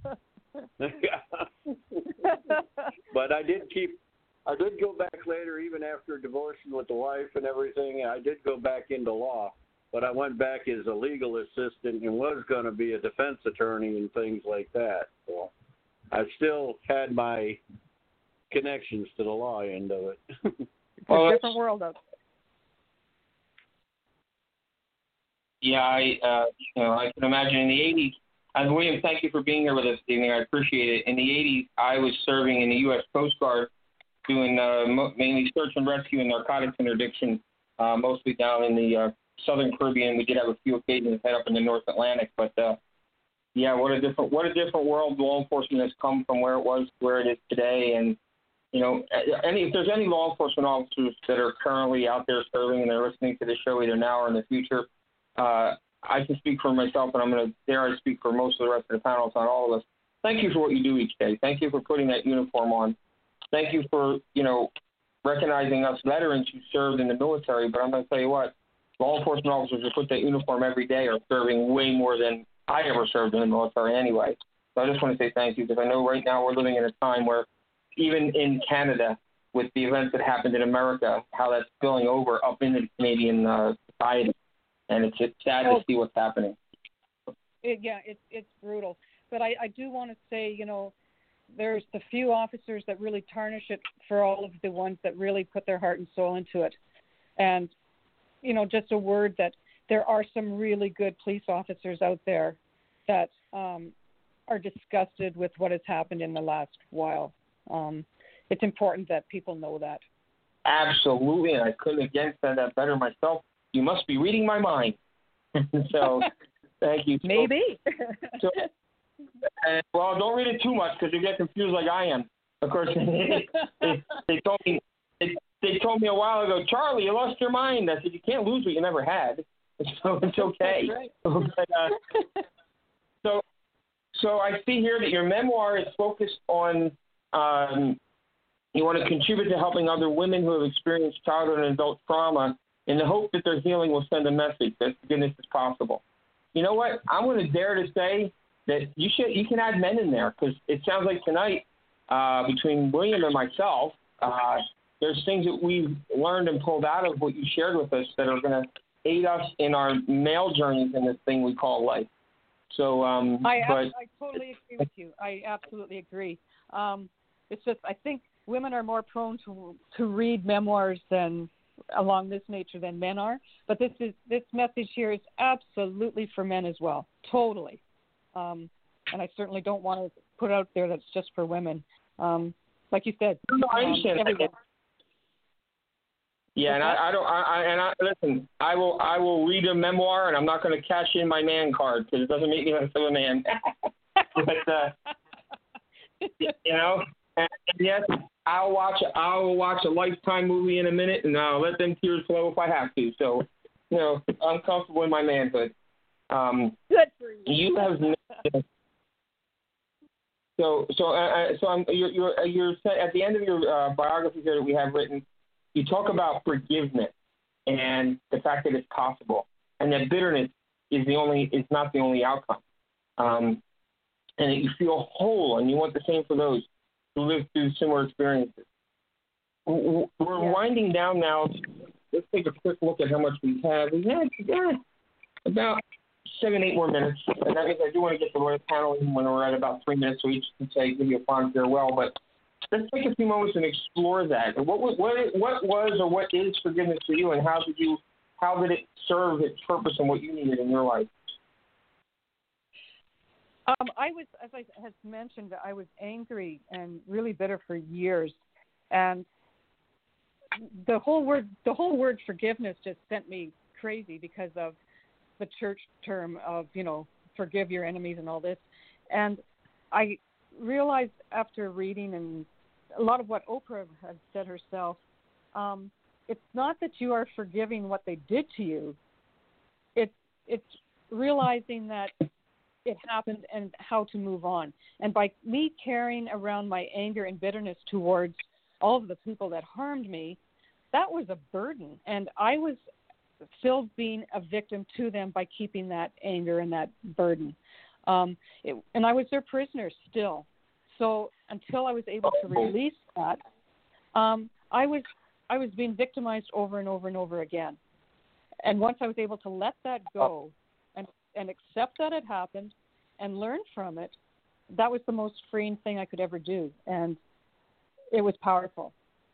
[SPEAKER 8] But I did keep, I did go back later, even after divorcing with the wife and everything. I did go back into law, but I went back as a legal assistant and was going to be a defense attorney and things like that. So I still had my connections to the law end of it.
[SPEAKER 6] It's
[SPEAKER 2] Well,
[SPEAKER 6] a different world out
[SPEAKER 2] Yeah, I uh, you know I can imagine in the eighties. And William, thank you for being here with us this evening. I appreciate it. In the eighties, I was serving in the U S Coast Guard, doing uh, mo- mainly search and rescue and narcotics interdiction, uh, mostly down in the uh, Southern Caribbean. We did have a few occasions head up in the North Atlantic, but uh, yeah, what a different what a different world law enforcement has come from where it was to where it is today. And you know, any if there's any law enforcement officers that are currently out there serving and they're listening to the show either now or in the future, uh, I can speak for myself, and I'm going to dare I speak for most of the rest of the panel, not all of us. Thank you for what you do each day. Thank you for putting that uniform on. Thank you for, you know, recognizing us veterans who served in the military. But I'm going to tell you what, law enforcement officers who put that uniform every day are serving way more than I ever served in the military anyway. So I just want to say thank you, because I know right now we're living in a time where even in Canada, with the events that happened in America, how that's spilling over up into the Canadian uh, society. And it's, it's sad
[SPEAKER 6] Oh.
[SPEAKER 2] to see what's happening.
[SPEAKER 6] It, yeah, it's it's brutal. But I, I do want to say, you know, there's the few officers that really tarnish it for all of the ones that really put their heart and soul into it. And, you know, just a word that there are some really good police officers out there that um, are disgusted with what has happened in the last while. Um, it's important that people know that.
[SPEAKER 2] Absolutely, and I couldn't again said that better myself. You must be reading my mind. So, thank you.
[SPEAKER 6] Maybe.
[SPEAKER 2] So, and, well, don't read it too much because you get confused like I am. Of course, they, they, they told me they, they told me a while ago, Charlie, you lost your mind. I said, you can't lose what you never had. So it's okay.
[SPEAKER 6] Right.
[SPEAKER 2] But, uh, so, so I see here that your memoir is focused on um, you want to contribute to helping other women who have experienced childhood and adult trauma in the hope that their healing will send a message that forgiveness is possible. You know what? I'm going to dare to say that you should you can add men in there because it sounds like tonight uh, between William and myself, uh, there's things that we've learned and pulled out of what you shared with us that are going to aid us in our male journeys in this thing we call life. So, um,
[SPEAKER 6] I,
[SPEAKER 2] but,
[SPEAKER 6] I totally agree with you. I absolutely agree. Um, it's just I think women are more prone to to read memoirs than along this nature than men are. But this is this message here is absolutely for men as well. Totally. Um, and I certainly don't want to put out there that's just for women. Um, like you said,
[SPEAKER 2] no, I
[SPEAKER 6] um,
[SPEAKER 2] understand.
[SPEAKER 6] everyone.
[SPEAKER 2] Yeah, and I, I don't. I, I and I listen. I will. I will read a memoir, and I'm not going to cash in my man card because it doesn't make me less of a man. But uh, you know, and yes, I'll watch. I'll watch a Lifetime movie in a minute, and I'll let them tears flow if I have to. So, you know, I'm comfortable in my manhood. Um,
[SPEAKER 5] Good for you.
[SPEAKER 2] You have. So, so, uh, so I'm. You're. You're. You're at the end of your uh, biography here that we have written. You talk about forgiveness and the fact that it's possible, and that bitterness is the only is not the only outcome, um, and that you feel whole, and you want the same for those who live through similar experiences. We're
[SPEAKER 6] Yeah.
[SPEAKER 2] winding down now. Let's take a quick look at how much we have. We had yeah, about seven, eight more minutes, and that means I do want to get the Royal panel in when we're at about three minutes, so each can say give you a fond farewell, but. Let's take a few moments and explore that. What what what was or what is forgiveness for you, and how did you how did it serve its purpose and what you needed in your life?
[SPEAKER 6] Um, I was, as I had mentioned, I was angry and really bitter for years, and the whole word the whole word forgiveness just sent me crazy because of the church term of you know forgive your enemies and all this, and I realized after reading and a lot of what Oprah had said herself, um, it's not that you are forgiving what they did to you. It's it's realizing that it happened and how to move on. And by me carrying around my anger and bitterness towards all of the people that harmed me, that was a burden. And I was still being a victim to them by keeping that anger and that burden. Um, it, and I was their prisoner still. So until I was able to release that, um, I was I was being victimized over and over and over again. And once I was able to let that go and, and accept that it happened and learn from it, that was the most freeing thing I could ever do. And it was powerful.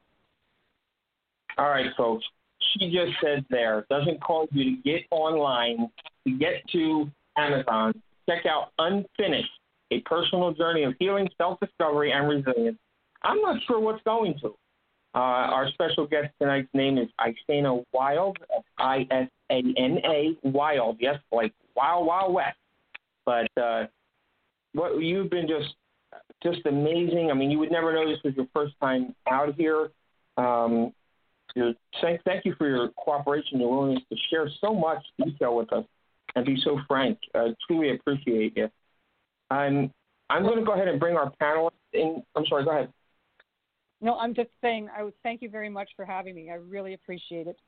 [SPEAKER 2] All right, folks. She just said there, doesn't call you to get online, to get to Amazon, check out Unfinished, a personal journey of healing, self-discovery, and resilience. I'm not sure what's going to. Uh, our special guest tonight's name is Isana Wild, I S A N A, Wild, yes, like Wild Wild West. But uh, what you've been just just amazing. I mean, you would never know this was your first time out here. Um, thank, thank you for your cooperation, your willingness to share so much detail with us and be so frank. I truly appreciate you. I'm I'm going to go ahead and bring our panelists in. I'm sorry, go ahead.
[SPEAKER 6] No, I'm just saying I would thank you very much for having me. I really appreciate it.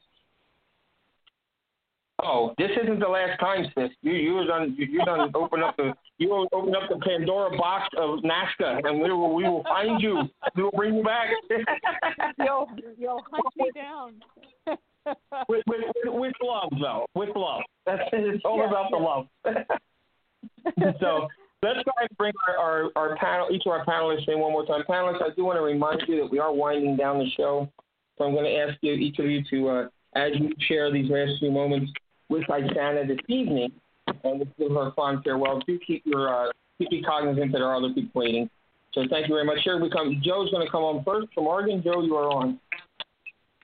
[SPEAKER 2] Oh, this isn't the last time, sis. You you was on you, you done open up the you will open up the Pandora box of NASCA, and we will we will find you. We will bring you back.
[SPEAKER 6] You'll you'll hunt me down.
[SPEAKER 2] with, with, with, with love, though. With love. That's it's all
[SPEAKER 6] yeah,
[SPEAKER 2] about
[SPEAKER 6] yeah.
[SPEAKER 2] the love. So let's go ahead and bring our, our, our panel, each of our panelists in one more time. Panelists, I do want to remind you that we are winding down the show. So I'm going to ask you, each of you, to uh, as you share these last few moments with Isana this evening, and we'll give her a fond farewell. Do keep your uh, keep be cognizant that there are other people waiting. So thank you very much. Here we come. Joe's going to come on first from Oregon. Joe, you are on.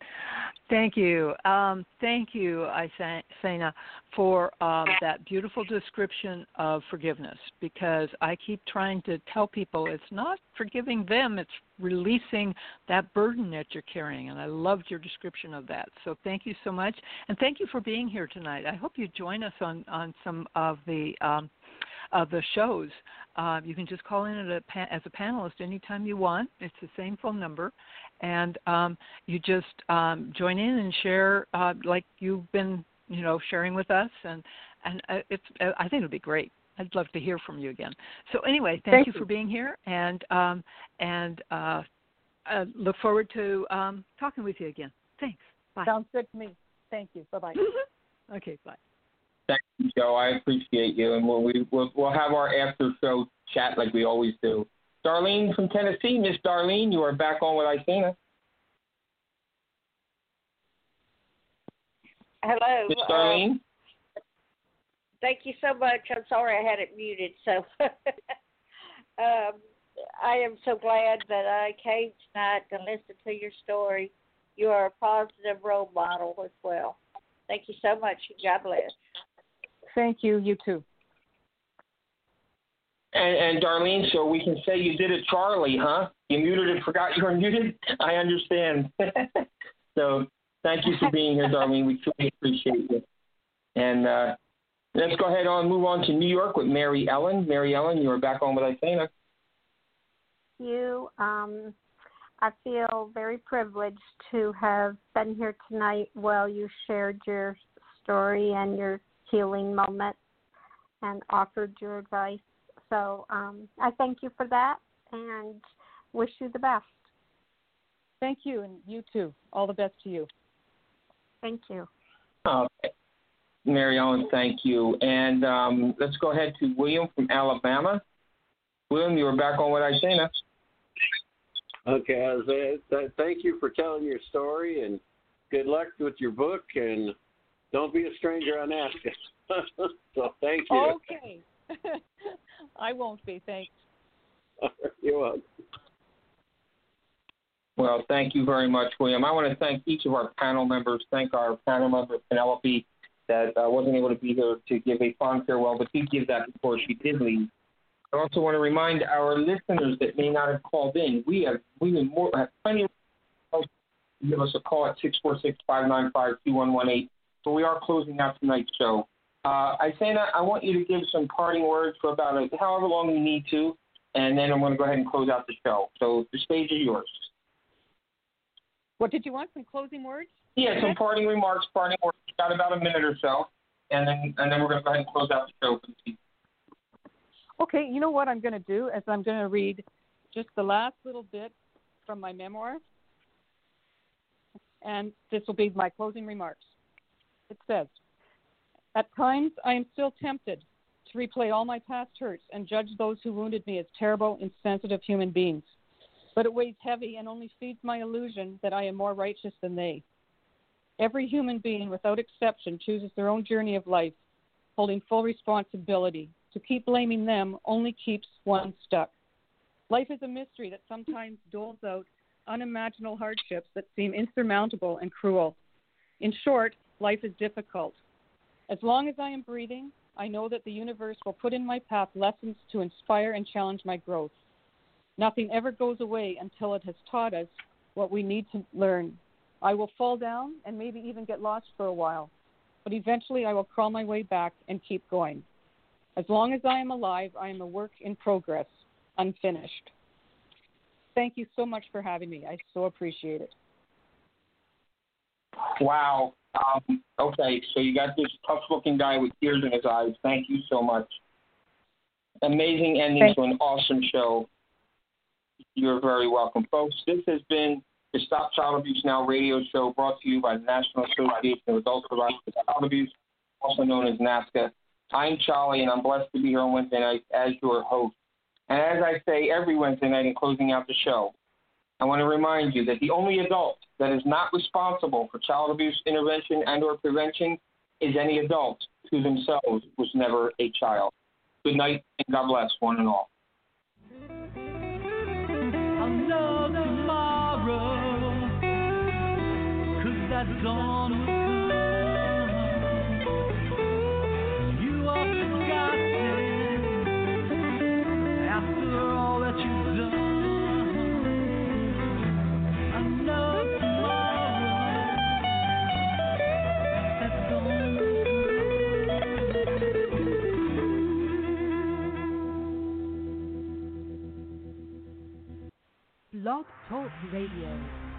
[SPEAKER 3] Thank you. Um, thank you, Isaina, for um, that beautiful description of forgiveness, because I keep trying to tell people it's not forgiving them, it's releasing that burden that you're carrying, and I loved your description of that. So thank you so much, and thank you for being here tonight. I hope you join us on, on some of the um, of the shows. Uh, you can just call in at a, as a panelist anytime you want. It's the same phone number. And um, you just um, join in and share uh, like you've been, you know, sharing with us. And, and uh, it's, uh, I think it would be great. I'd love to hear from you again. So anyway, thank, thank you, you for being here. And, um, and uh, I look forward to um, talking with you again. Thanks. Bye.
[SPEAKER 6] Sounds good to me. Thank you. Bye-bye.
[SPEAKER 3] Okay, bye.
[SPEAKER 2] Thank you, Joe. I appreciate you, and we'll, we, we'll we'll have our after show chat like we always do. Darlene from Tennessee, Miss Darlene, you are back on with Isaina.
[SPEAKER 5] Hello,
[SPEAKER 2] Miss Darlene.
[SPEAKER 5] Um, thank you so much. I'm sorry I had it muted. So um, I am so glad that I came tonight to listen to your story. You are a positive role model as well. Thank you so much. God bless.
[SPEAKER 6] Thank you. You too.
[SPEAKER 2] And, and Darlene, so we can say you did it, Charlie, huh? You muted and forgot you were muted? I understand. So thank you for being here, Darlene. We truly appreciate you. And uh, let's go ahead and move on to New York with Mary Ellen. Mary Ellen, you are back on with Isaina.
[SPEAKER 7] You, um, I feel very privileged to have been here tonight while you shared your story and your healing moment and offered your advice. So um, I thank you for that and wish you the best.
[SPEAKER 6] Thank you, and you too. All the best to you.
[SPEAKER 7] Thank you.
[SPEAKER 2] Okay. Mary Ellen, thank you. And um, let's go ahead to William from Alabama. William, you are back on with Isaina.
[SPEAKER 8] Okay, Isaiah, thank you for telling your story, and good luck with your book, and don't be a stranger on Aska. So thank you.
[SPEAKER 6] Okay. I won't be, thanks.
[SPEAKER 8] You're welcome.
[SPEAKER 2] Well, thank you very much, William. I want to thank each of our panel members. Thank our panel member, Penelope, that uh, wasn't able to be here to give a fond farewell, but did give that before she did leave. I also want to remind our listeners that may not have called in, we have we have, more, have plenty of give us a call at six four six, five nine five, two one one eight. So we are closing out tonight's show. Uh, Isaina, I want you to give some parting words for about a, however long you need to, and then I'm going to go ahead and close out the show. So the stage is yours.
[SPEAKER 6] What did you want? Some closing words?
[SPEAKER 2] Yeah, some parting remarks, parting words. Got about a minute or so, and then and then we're going to go ahead and close out the show for the season.
[SPEAKER 6] Okay, you know what I'm going to do is I'm going to read just the last little bit from my memoir, and this will be my closing remarks. It says, at times I am still tempted to replay all my past hurts and judge those who wounded me as terrible, insensitive human beings. But it weighs heavy and only feeds my illusion that I am more righteous than they. Every human being, without exception, chooses their own journey of life, holding full responsibility. To keep blaming them only keeps one stuck. Life is a mystery that sometimes doles out unimaginable hardships that seem insurmountable and cruel. In short, life is difficult. As long as I am breathing, I know that the universe will put in my path lessons to inspire and challenge my growth. Nothing ever goes away until it has taught us what we need to learn. I will fall down and maybe even get lost for a while, but eventually I will crawl my way back and keep going. As long as I am alive, I am a work in progress, unfinished. Thank you so much for having me. I so appreciate it.
[SPEAKER 2] Wow. Um, okay, so you got this tough-looking guy with tears in his eyes. Thank you so much. Amazing ending
[SPEAKER 6] Thank
[SPEAKER 2] to an awesome show. You're very welcome, folks. This has been the Stop Child Abuse Now radio show brought to you by the National Association of Adult Survivors of Child Abuse, also known as NAASCA. I'm Charlie, and I'm blessed to be here on Wednesday night as your host. And as I say every Wednesday night in closing out the show, I want to remind you that the only adult that is not responsible for child abuse intervention and or prevention is any adult who themselves was never a child. Good night, and God bless one and all.
[SPEAKER 1] I'll know tomorrow, 'cause that dawn will come. You are forgotten after all that you've done. I know tomorrow that dawn will
[SPEAKER 9] Blog Talk Radio.